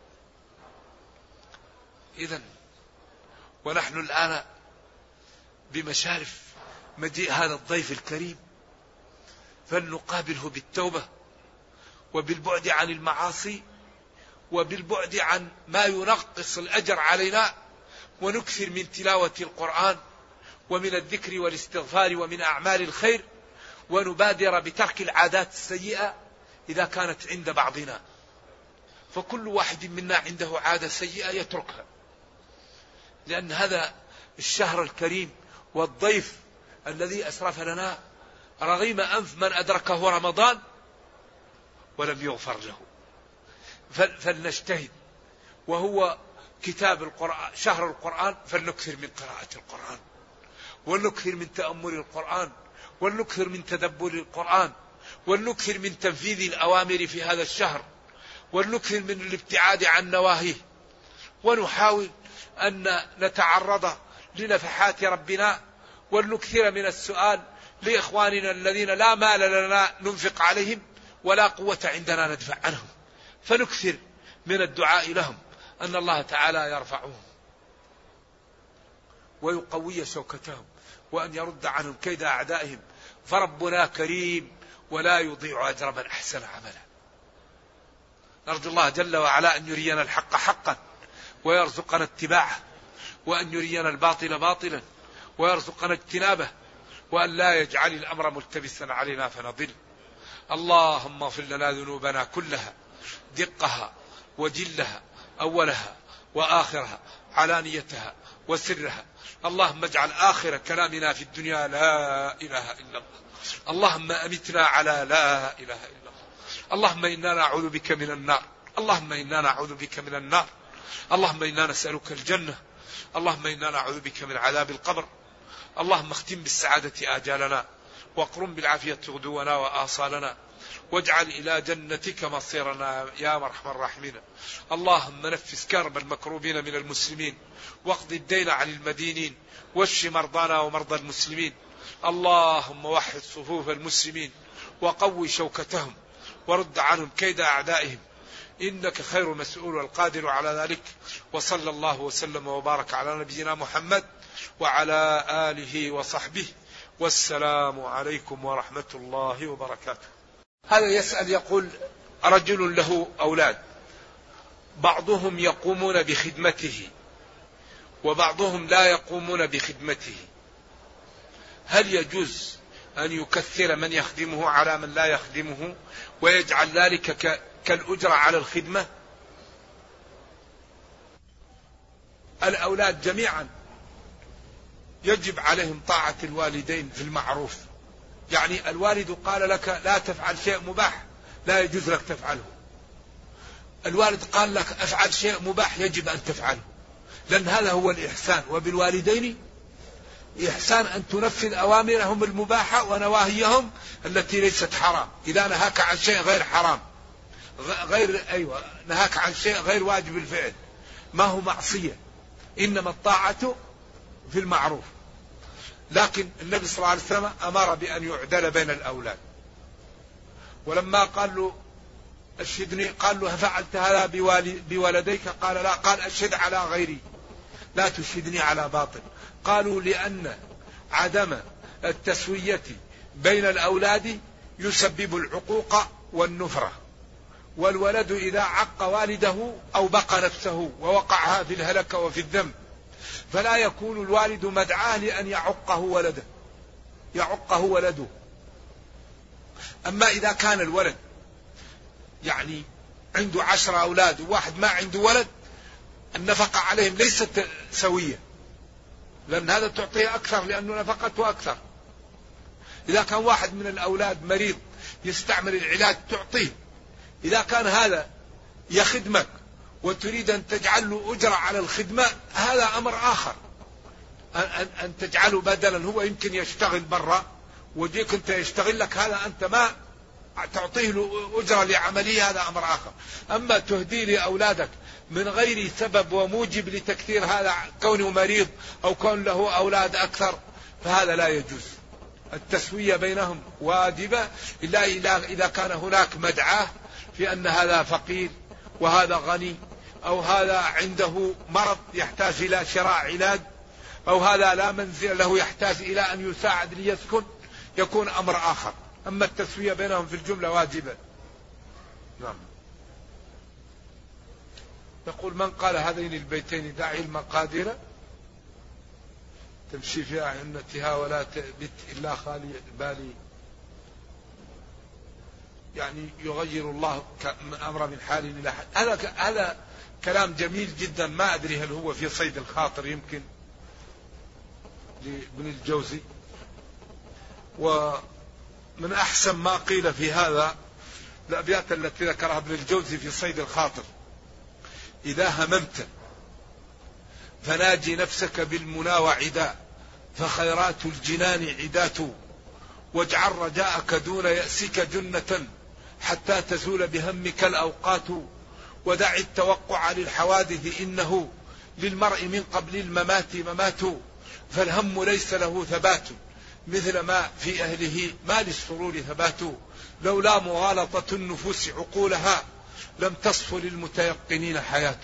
إذن ونحن الآن بمشارف مجيء هذا الضيف الكريم، فلنقابله بالتوبة وبالبعد عن المعاصي وبالبعد عن ما ينقص الأجر علينا، ونكثر من تلاوة القرآن ومن الذكر والاستغفار ومن أعمال الخير، ونبادر بترك العادات السيئة إذا كانت عند بعضنا، فكل واحد منا عنده عادة سيئة يتركها، لأن هذا الشهر الكريم والضيف الذي أسرف لنا رغيم أنف من أدركه رمضان ولم يغفر له. فلنجتهد، وهو كتاب القرآن شهر القرآن، فلنكثر من قراءة القرآن ولنكثر من تأمل القرآن ولنكثر من تدبر القرآن ولنكثر من تنفيذ الأوامر في هذا الشهر ولنكثر من الابتعاد عن نواهيه، ونحاول أن نتعرض لنفحات ربنا، ولنكثر من السؤال لإخواننا الذين لا مال لنا ننفق عليهم ولا قوة عندنا ندفع عنهم، فنكثر من الدعاء لهم أن الله تعالى يرفعهم ويقوي شوكتهم وأن يرد عنهم كيد أعدائهم، فربنا كريم ولا يضيع أجر من أحسن عملا. نرجو الله جل وعلا أن يرينا الحق حقا ويرزقنا اتباعه، وأن يرينا الباطل باطلا ويرزقنا اجتنابه، وأن لا يجعل الأمر ملتبسا علينا فنضل. اللهم اغفر لنا ذنوبنا كلها دقها وجلها أولها وآخرها علانيتها وسرها. اللهم اجعل آخر كلامنا في الدنيا لا إله إلا الله. اللهم أمتنا على لا إله إلا الله. اللهم إنا نعوذ بك من النار. اللهم إنا نعوذ بك من النار. اللهم إنا نسألك الجنة. اللهم إنا نعوذ بك من عذاب القبر. اللهم اختم بالسعادة آجالنا، واقرم بالعافية غدونا وآصالنا، واجعل إلى جنتك مصيرنا يا أرحم الراحمين. اللهم نفس كرب المكروبين من المسلمين، واقض الدين عن المدينين، واشف مرضانا ومرضى المسلمين. اللهم وحد صفوف المسلمين وقوي شوكتهم ورد عنهم كيد أعدائهم، إنك خير مسؤول والقادر على ذلك. وصلى الله وسلم وبارك على نبينا محمد وعلى آله وصحبه، والسلام عليكم ورحمة الله وبركاته. هذا يسأل يقول رجل له أولاد، بعضهم يقومون بخدمته وبعضهم لا يقومون بخدمته، هل يجوز أن يكثر من يخدمه على من لا يخدمه ويجعل ذلك كالأجرة على الخدمة؟ الأولاد جميعا يجب عليهم طاعة الوالدين في المعروف، يعني الوالد قال لك لا تفعل شيء مباح لا يجوز لك تفعله، الوالد قال لك افعل شيء مباح يجب أن تفعله، لأن هذا هو الإحسان. وبالوالدين إحسان أن تنفذ أوامرهم المباحة ونواهيهم التي ليست حرام. إذا نهاك عن شيء غير حرام غير أيوة نهاك عن شيء غير واجب الفعل ما هو معصية، إنما الطاعة في المعروف. لكن النبي صلى الله عليه وسلم أمر بأن يعدل بين الأولاد. ولما قال له أشهدني قال له فعلت هذا بولديك؟ قال لا. قال أشهد على غيري لا تشهدني على باطل. قالوا لأن عدم التسوية بين الأولاد يسبب العقوق والنفرة، والولد إذا عق والده أو بقى نفسه ووقعها في الهلكة وفي الذنب فلا يكون الوالد مدعاه لأن يعقه ولده يعقه ولده. أما إذا كان الولد يعني عنده عشر أولاد وواحد ما عنده ولد، النفقة عليهم ليست سوية، لأن هذا تعطيه أكثر لأنه نفقته أكثر. إذا كان واحد من الأولاد مريض يستعمل العلاج تعطيه. إذا كان هذا يخدمك وتريد أن تجعل له أجرة على الخدمة هذا أمر آخر. أن, أن تجعله بدلا، هو يمكن يشتغل برا وجيك أنت يشتغل لك، هذا أنت ما تعطيه له أجرة لعملية، هذا أمر آخر. أما تهدي لأولادك من غير سبب وموجب لتكثير هذا كونه مريض أو كون له أولاد أكثر فهذا لا يجوز. التسوية بينهم واجبة إلا إذا كان هناك مدعاة في أن هذا فقير وهذا غني، أو هذا عنده مرض يحتاج إلى شراء علاج، أو هذا لا منزل له يحتاج إلى أن يساعد ليسكن، يكون أمر آخر. أما التسوية بينهم في الجملة واجبة. نعم. يقول من قال هذين البيتين داعي المقادير تمشي في أعنتها ولا تبت إلا خالي بالي، يعني يغير الله أمر من حال إلى حال. هذا هذا كلام جميل جدا، ما أدري هل هو في صيد الخاطر يمكن لابن الجوزي. ومن أحسن ما قيل في هذا الأبيات التي ذكرها ابن الجوزي في صيد الخاطر: إذا هممت فناجي نفسك بالمنى وعدا، فخيرات الجنان عدات، واجعل رجاءك دون يأسك جنة حتى تزول بهمك الأوقات، ودع التوقع للحوادث إنه للمرء من قبل الممات ممات، فالهم ليس له ثبات مثل ما في أهله ما للسرور ثبات، لولا مغالطة النفوس عقولها لم تصف للمتيقنين حياة.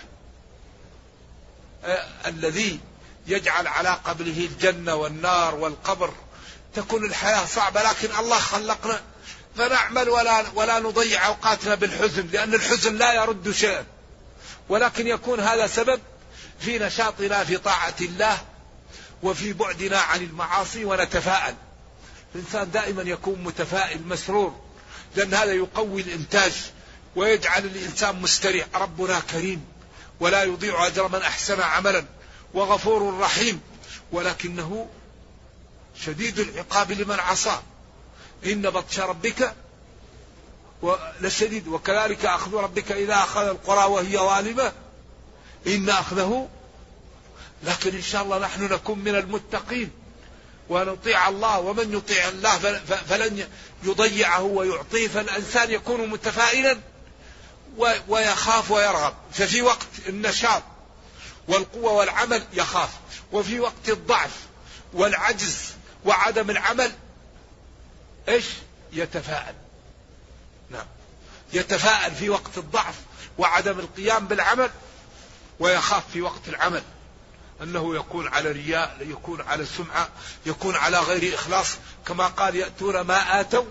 آه الذي يجعل على قبله الجنة والنار والقبر تكون الحياة صعبة، لكن الله خلقنا فنعمل ولا, ولا نضيع أوقاتنا بالحزن، لأن الحزن لا يرد شيئا، ولكن يكون هذا سبب في نشاطنا في طاعة الله وفي بعدنا عن المعاصي، ونتفائل. الإنسان دائما يكون متفائل مسرور، لأن هذا يقوي الإنتاج ويجعل الإنسان مستريح. ربنا كريم ولا يضيع أجر من أحسن عملا وغفور رحيم، ولكنه شديد العقاب لمن عصى، إن بطش ربك لشديد، وكذلك أخذ ربك إذا أخذ القرى وهي ظالمة إن أخذه. لكن إن شاء الله نحن نكون من المتقين ونطيع الله، ومن يطيع الله فلن يضيعه ويعطيه. فالإنسان يكون متفائلا ويخاف ويرغب، ففي وقت النشاط والقوة والعمل يخاف، وفي وقت الضعف والعجز وعدم العمل إيش يتفاءل. نعم، يتفاءل في وقت الضعف وعدم القيام بالعمل، ويخاف في وقت العمل أنه يكون على رياء، يكون على سمعة، يكون على غير إخلاص. كما قال يأتون ما آتوا،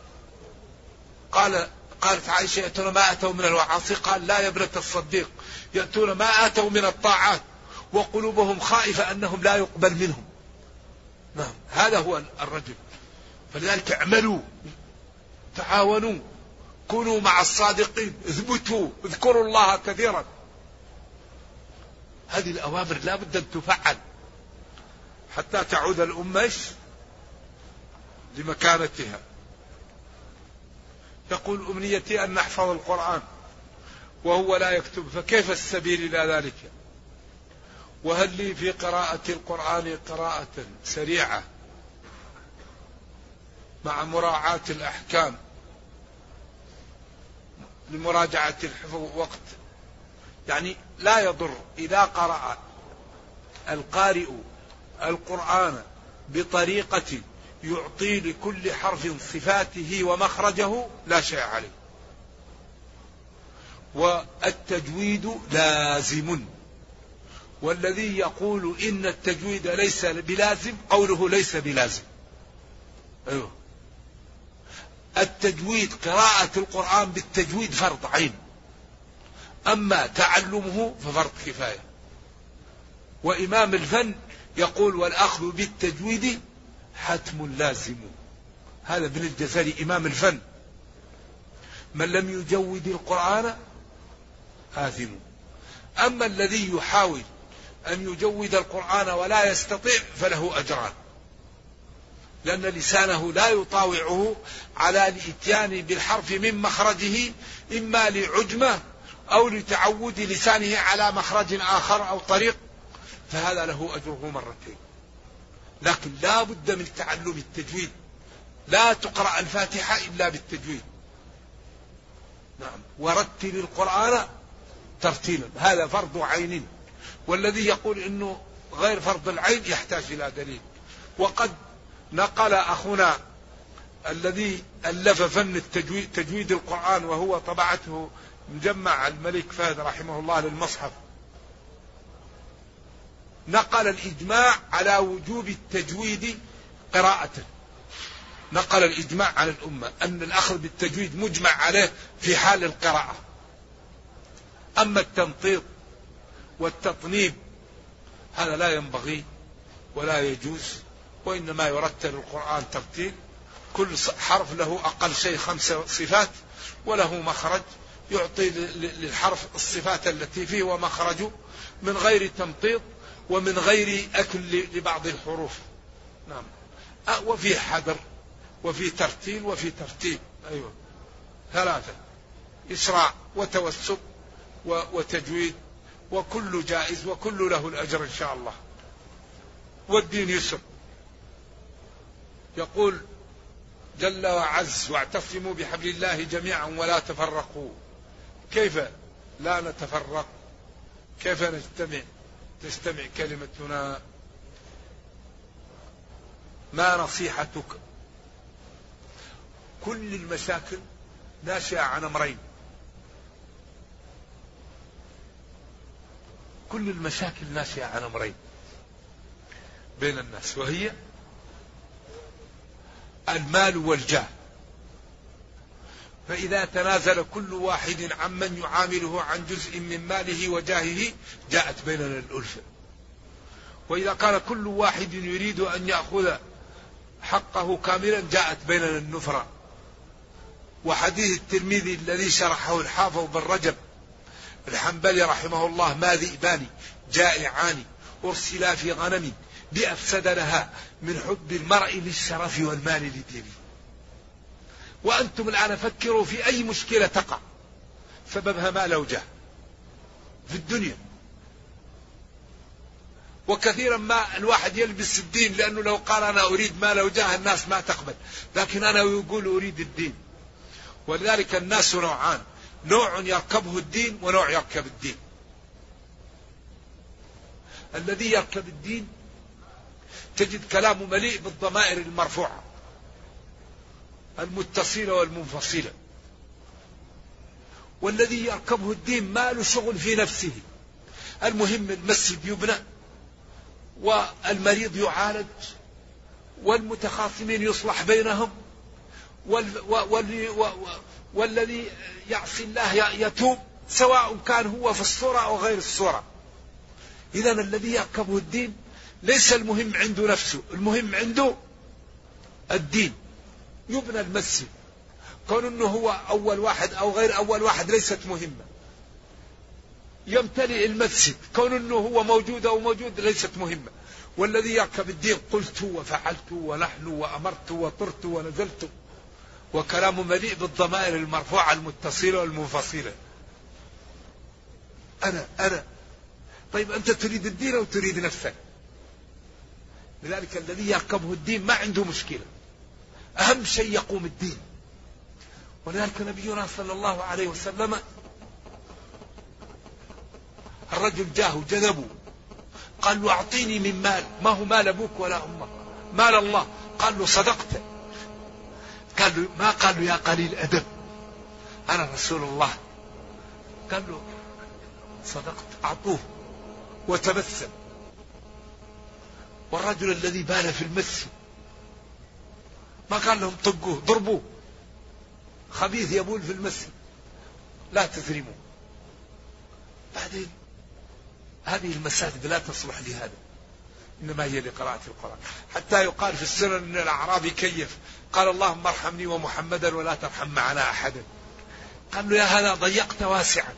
قال قالت عائشة يأتون ما آتوا من الوعاصي، قال لا يا ابنة الصديق، يأتون ما آتوا من الطاعات وقلوبهم خائفة أنهم لا يقبل منهم. نعم، هذا هو الرجل. فلذلك اعملوا، تعاونوا، كونوا مع الصادقين، اثبتوا، اذكروا الله كثيرا. هذه الأوامر لا بد أن تفعل حتى تعود الأمة لمكانتها. يقول أمنيتي أن نحفظ القرآن وهو لا يكتب، فكيف السبيل إلى ذلك؟ وهل لي في قراءة القرآن قراءة سريعة مع مراعاة الأحكام لمراجعة الحفظ وقت؟ يعني لا يضر إذا قرأ القارئ القرآن بطريقة يعطي لكل حرف صفاته ومخرجه لا شيء عليه. والتجويد لازم، والذي يقول إن التجويد ليس بلازم قوله ليس بلازم. أيوه. التجويد قراءة القرآن بالتجويد فرض عين، أما تعلمه ففرض كفاية. وإمام الفن يقول والأخذ بالتجويد حتم لازم. هذا ابن الجزري إمام الفن. من لم يجود القرآن آثم. أما الذي يحاول أن يجود القرآن ولا يستطيع فله أجران، لأن لسانه لا يطاوعه على الإتيان بالحرف من مخرجه، إما لعجمة أو لتعود لسانه على مخرج آخر أو طريق، فهذا له أجره مرتين. لكن لا بد من تعلم التجويد، لا تقرأ الفاتحة إلا بالتجويد. نعم. ورتل القرآن ترتيلا، هذا فرض عين. والذي يقول إنه غير فرض العين يحتاج إلى دليل. وقد نقل أخونا الذي ألف فن التجويد تجويد القرآن وهو طبعته مجمع الملك فهد رحمه الله للمصحف، نقل الإجماع على وجوب التجويد قراءة. نقل الإجماع على الأمة أن الأخذ بالتجويد مجمع عليه في حال القراءة. أما التنطيط والتطنيب هذا لا ينبغي ولا يجوز، وإنما يرتل القرآن ترتيل، كل حرف له أقل شيء خمس صفات وله مخرج يعطي للحرف الصفات التي فيه ومخرجه، من غير تمطيط ومن غير أكل لبعض الحروف. نعم. وفي حذر وفي ترتيل وفي ترتيب. أيوة. ثلاثة: إسراع وتوسط وتجويد، وكل جائز وكل له الأجر إن شاء الله. والدين يسر. يقول جل وعز: واعتصموا بحبل الله جميعا ولا تفرقوا. كيف لا نتفرق؟ كيف نجتمع تجتمع كلمتنا؟ ما نصيحتك؟ كل المشاكل ناشئة عن أمرين. كل المشاكل ناشئة عن أمرين بين الناس، وهي المال والجاه. فإذا تنازل كل واحد عمن يعامله عن جزء من ماله وجاهه جاءت بيننا الألفة. وإذا كان كل واحد يريد أن يأخذ حقه كاملا جاءت بيننا النفرة. وحديث الترمذي الذي شرحه الحافظ بن رجب الحنبلي رحمه الله: ما ذئبان جائعان أرسلا في غنم بأفسد لها من حب المرء للشرف والمال لدينه. وأنتم الآن فكروا في أي مشكلة تقع سببها مال وجاه في الدنيا. وكثيرا ما الواحد يلبس الدين، لأنه لو قال أنا أريد مال وجاه الناس ما تقبل، لكن أنا يقول أريد الدين. ولذلك الناس نوعان: نوع يركبه الدين ونوع يركب الدين. الذي يركب الدين تجد كلامه مليء بالضمائر المرفوعة المتصلة والمنفصلة. والذي يركبه الدين ما له شغل في نفسه، المهم المسجد يبنى والمريض يعالج والمتخاصمين يصلح بينهم والذي يعصي الله يتوب، سواء كان هو في الصورة أو غير الصورة. إذن الذي يركبه الدين ليس المهم عنده نفسه، المهم عنده الدين. يبنى المسجد، كون أنه هو أول واحد أو غير أول واحد ليست مهمة. يمتلئ المسجد، كون أنه هو موجود أو موجود ليست مهمة. والذي يركب الدين قلت وفعلت ونحن وأمرت وطرت ونزلت، وكلام مليء بالضمائر المرفوعة المتصلة والمنفصلة. أنا أنا طيب أنت تريد الدين أو تريد نفسك؟ لذلك الذي يركبه الدين ما عنده مشكلة، أهم شيء يقوم الدين. ولذلك نبينا صلى الله عليه وسلم الرجل جاه جذبه قال له أعطيني من مال، ما هو مال أبوك ولا أمك، مال الله. قال له صدقت. قال له ما قال له يا قليل أدب أنا رسول الله. قال له صدقت. أعطوه وتبسم. والرجل الذي بال في المسجد ما قال لهم طقوه ضربوه، خبيث يبول في المسجد لا تثرموا. بعدين هذه المساجد لا تصلح لهذا، إنما هي لقراءة القرآن. حتى يقال في السنن أن الأعرابي كيف قال اللهم ارحمني ومحمدا ولا ترحم معنا أحدا. قال له يا هذا ضيقت واسعا.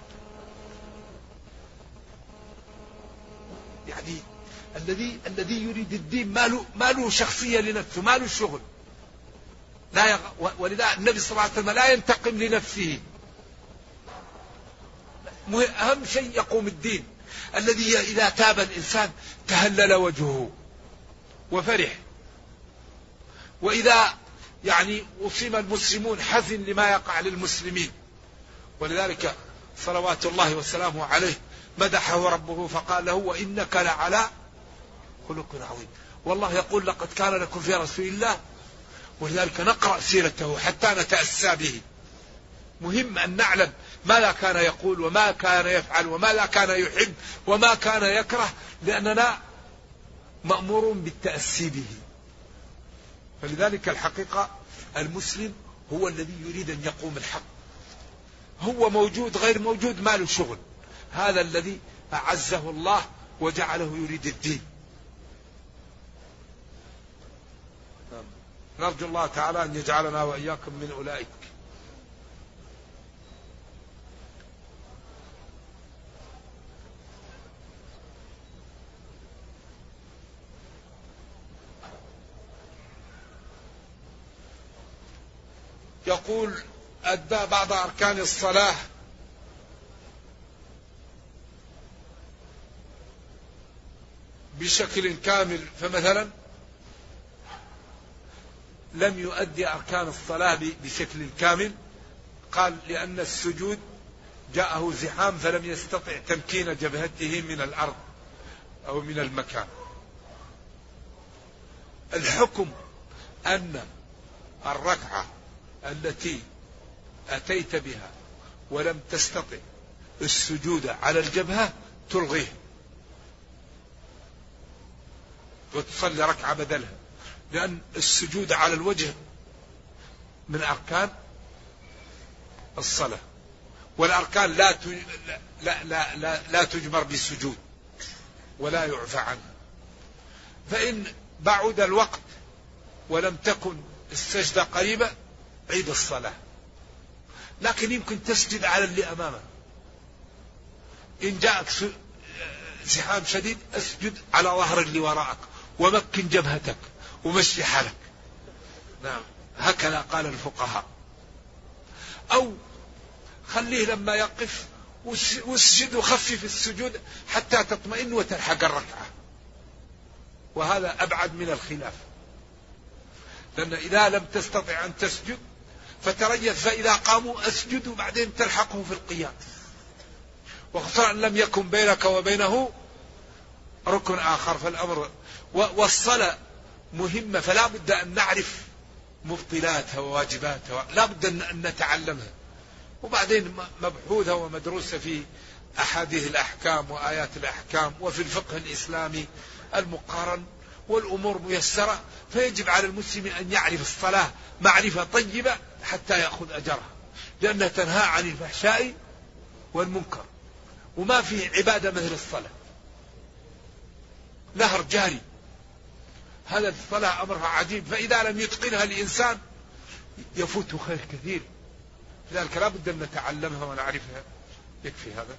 يعني الذي الذي يريد الدين ما له ما له شخصية لنفسه، ما له شغل. لا يغ... ولذا النبي صلى الله عليه وسلم لا ينتقم لنفسه. أهم شيء يقوم الدين الذي إذا تاب الإنسان تهلل وجهه وفرح، وإذا يعني أصيب المسلمون حزن لما يقع للمسلمين. ولذلك صلوات الله وسلامه عليه مدحه ربه فقال له وإنك لعلى خلق عظيم. والله يقول لقد كان لكم في رسول الله. ولذلك نقرأ سيرته حتى نتأسى به. مهم أن نعلم ماذا كان يقول وما كان يفعل وماذا كان يحب وما كان يكره، لأننا مأمورون بالتأسي به. فلذلك الحقيقة المسلم هو الذي يريد أن يقوم الحق، هو موجود غير موجود ما له شغل. هذا الذي أعزه الله وجعله يريد الدين. نرجو الله تعالى أن يجعلنا وإياكم من أولئك. يقول أدى بعض أركان الصلاة بشكل كامل، فمثلا لم يؤدي أركان الصلاة بشكل كامل. قال لأن السجود جاءه زحام فلم يستطع تمكين جبهته من الأرض أو من المكان. الحكم أن الركعة التي أتيت بها ولم تستطع السجود على الجبهة تلغيه وتصلي ركعة بدلها، لأن السجود على الوجه من أركان الصلاة، والأركان لا لا لا لا, لا تجمر بالسجود ولا يعفى عنها. فإن بعد الوقت ولم تكن السجدة قريبة عيد الصلاة، لكن يمكن تسجد على اللي أمامك. إن جاءك زحام شديد اسجد على ظهر اللي وراءك ومكن جبهتك ومشي حالك. نعم هكذا قال الفقهاء. أو خليه لما يقف واسجد وخفف السجود حتى تطمئن وتلحق الركعة، وهذا أبعد من الخلاف. لأن إذا لم تستطع أن تسجد فتريث، فإذا قاموا أسجد وبعدين تلحقه في القيام، وخصوصا أن لم يكن بينك وبينه ركن آخر. فالأمر والصلاة مهمة، فلا بد أن نعرف مبطلاتها وواجباتها، لا بد أن نتعلمها، وبعدين مبحوثة ومدروسة في أحاديث الأحكام وآيات الأحكام وفي الفقه الإسلامي المقارن، والأمور ميسرة. فيجب على المسلم أن يعرف الصلاة معرفة طيبة حتى يأخذ أجرها، لأنها تنهى عن الفحشاء والمنكر، وما في عبادة مثل الصلاة، نهر جاري. هذا الصلاة أمرها عجيب، فإذا لم يتقنها الإنسان يفوت خير كثير. لذلك لا بد أن نتعلمها ونعرفها. يكفي هذا.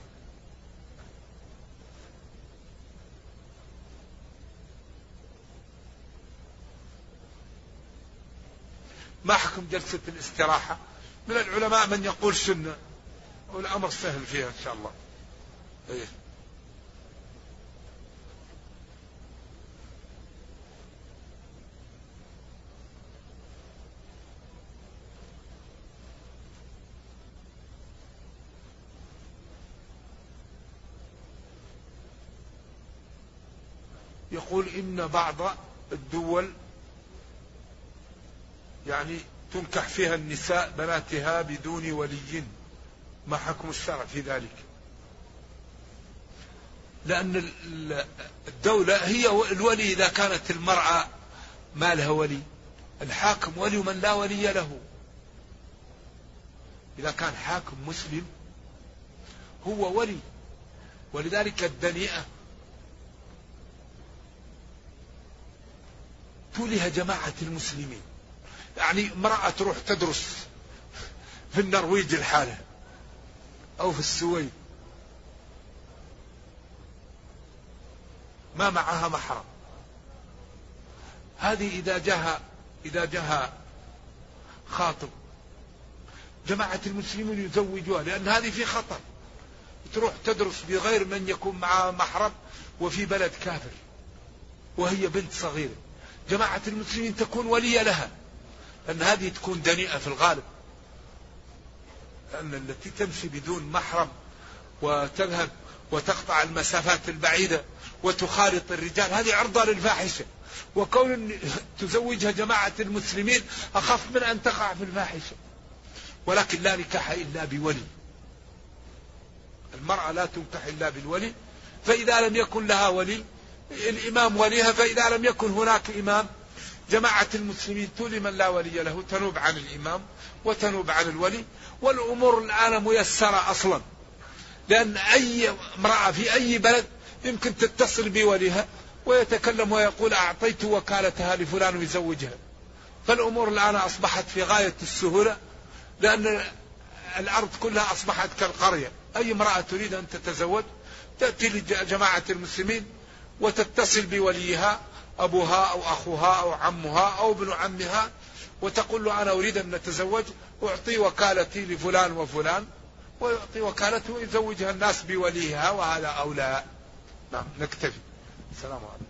ما حكم جلسة الاستراحة؟ من العلماء من يقول سنة، والأمر سهل فيها إن شاء الله. إيه؟ يقول إن بعض الدول يعني تنكح فيها النساء بناتها بدون ولي، ما حكم الشرع في ذلك؟ لأن الدولة هي الولي إذا كانت المرأة ما لها ولي، الحاكم ولي من لا ولي له. إذا كان حاكم مسلم هو ولي. ولذلك الدنيئة توليها جماعة المسلمين. يعني امرأة تروح تدرس في النرويج الحالة أو في السويد ما معها محرم، هذه إذا جاء إذا جاء خاطب جماعة المسلمين يزوجوها، لأن هذه في خطر. تروح تدرس بغير من يكون معها محرم وفي بلد كافر وهي بنت صغيرة، جماعة المسلمين تكون ولية لها، لأن هذه تكون دنيئة في الغالب. لأن التي تمشي بدون محرم وتذهب وتقطع المسافات البعيدة وتخالط الرجال هذه عرضة للفاحشة، وكون تزوجها جماعة المسلمين أخف من أن تقع في الفاحشة. ولكن لا نكاح إلا بولي، المرأة لا تنكح إلا بالولي. فإذا لم يكن لها ولي الإمام وليها، فإذا لم يكن هناك إمام جماعة المسلمين تولي من لا ولي له، تنوب عن الإمام وتنوب عن الولي. والأمور الآن ميسرة أصلا، لأن أي امرأة في أي بلد يمكن تتصل بوليها ويتكلم ويقول أعطيت وكالتها لفلان ويزوجها. فالأمور الآن أصبحت في غاية السهولة، لأن الأرض كلها أصبحت كالقرية. أي امرأة تريد أن تتزوج تأتي لجماعة المسلمين وتتصل بوليها أبوها أو أخوها أو عمها أو ابن عمها وتقول له أنا أريد أن نتزوج، أعطي وكالتي لفلان وفلان، ويعطي وكالته ويزوجها الناس بوليها، وهذا أولى. نعم نكتفي. السلام عليكم.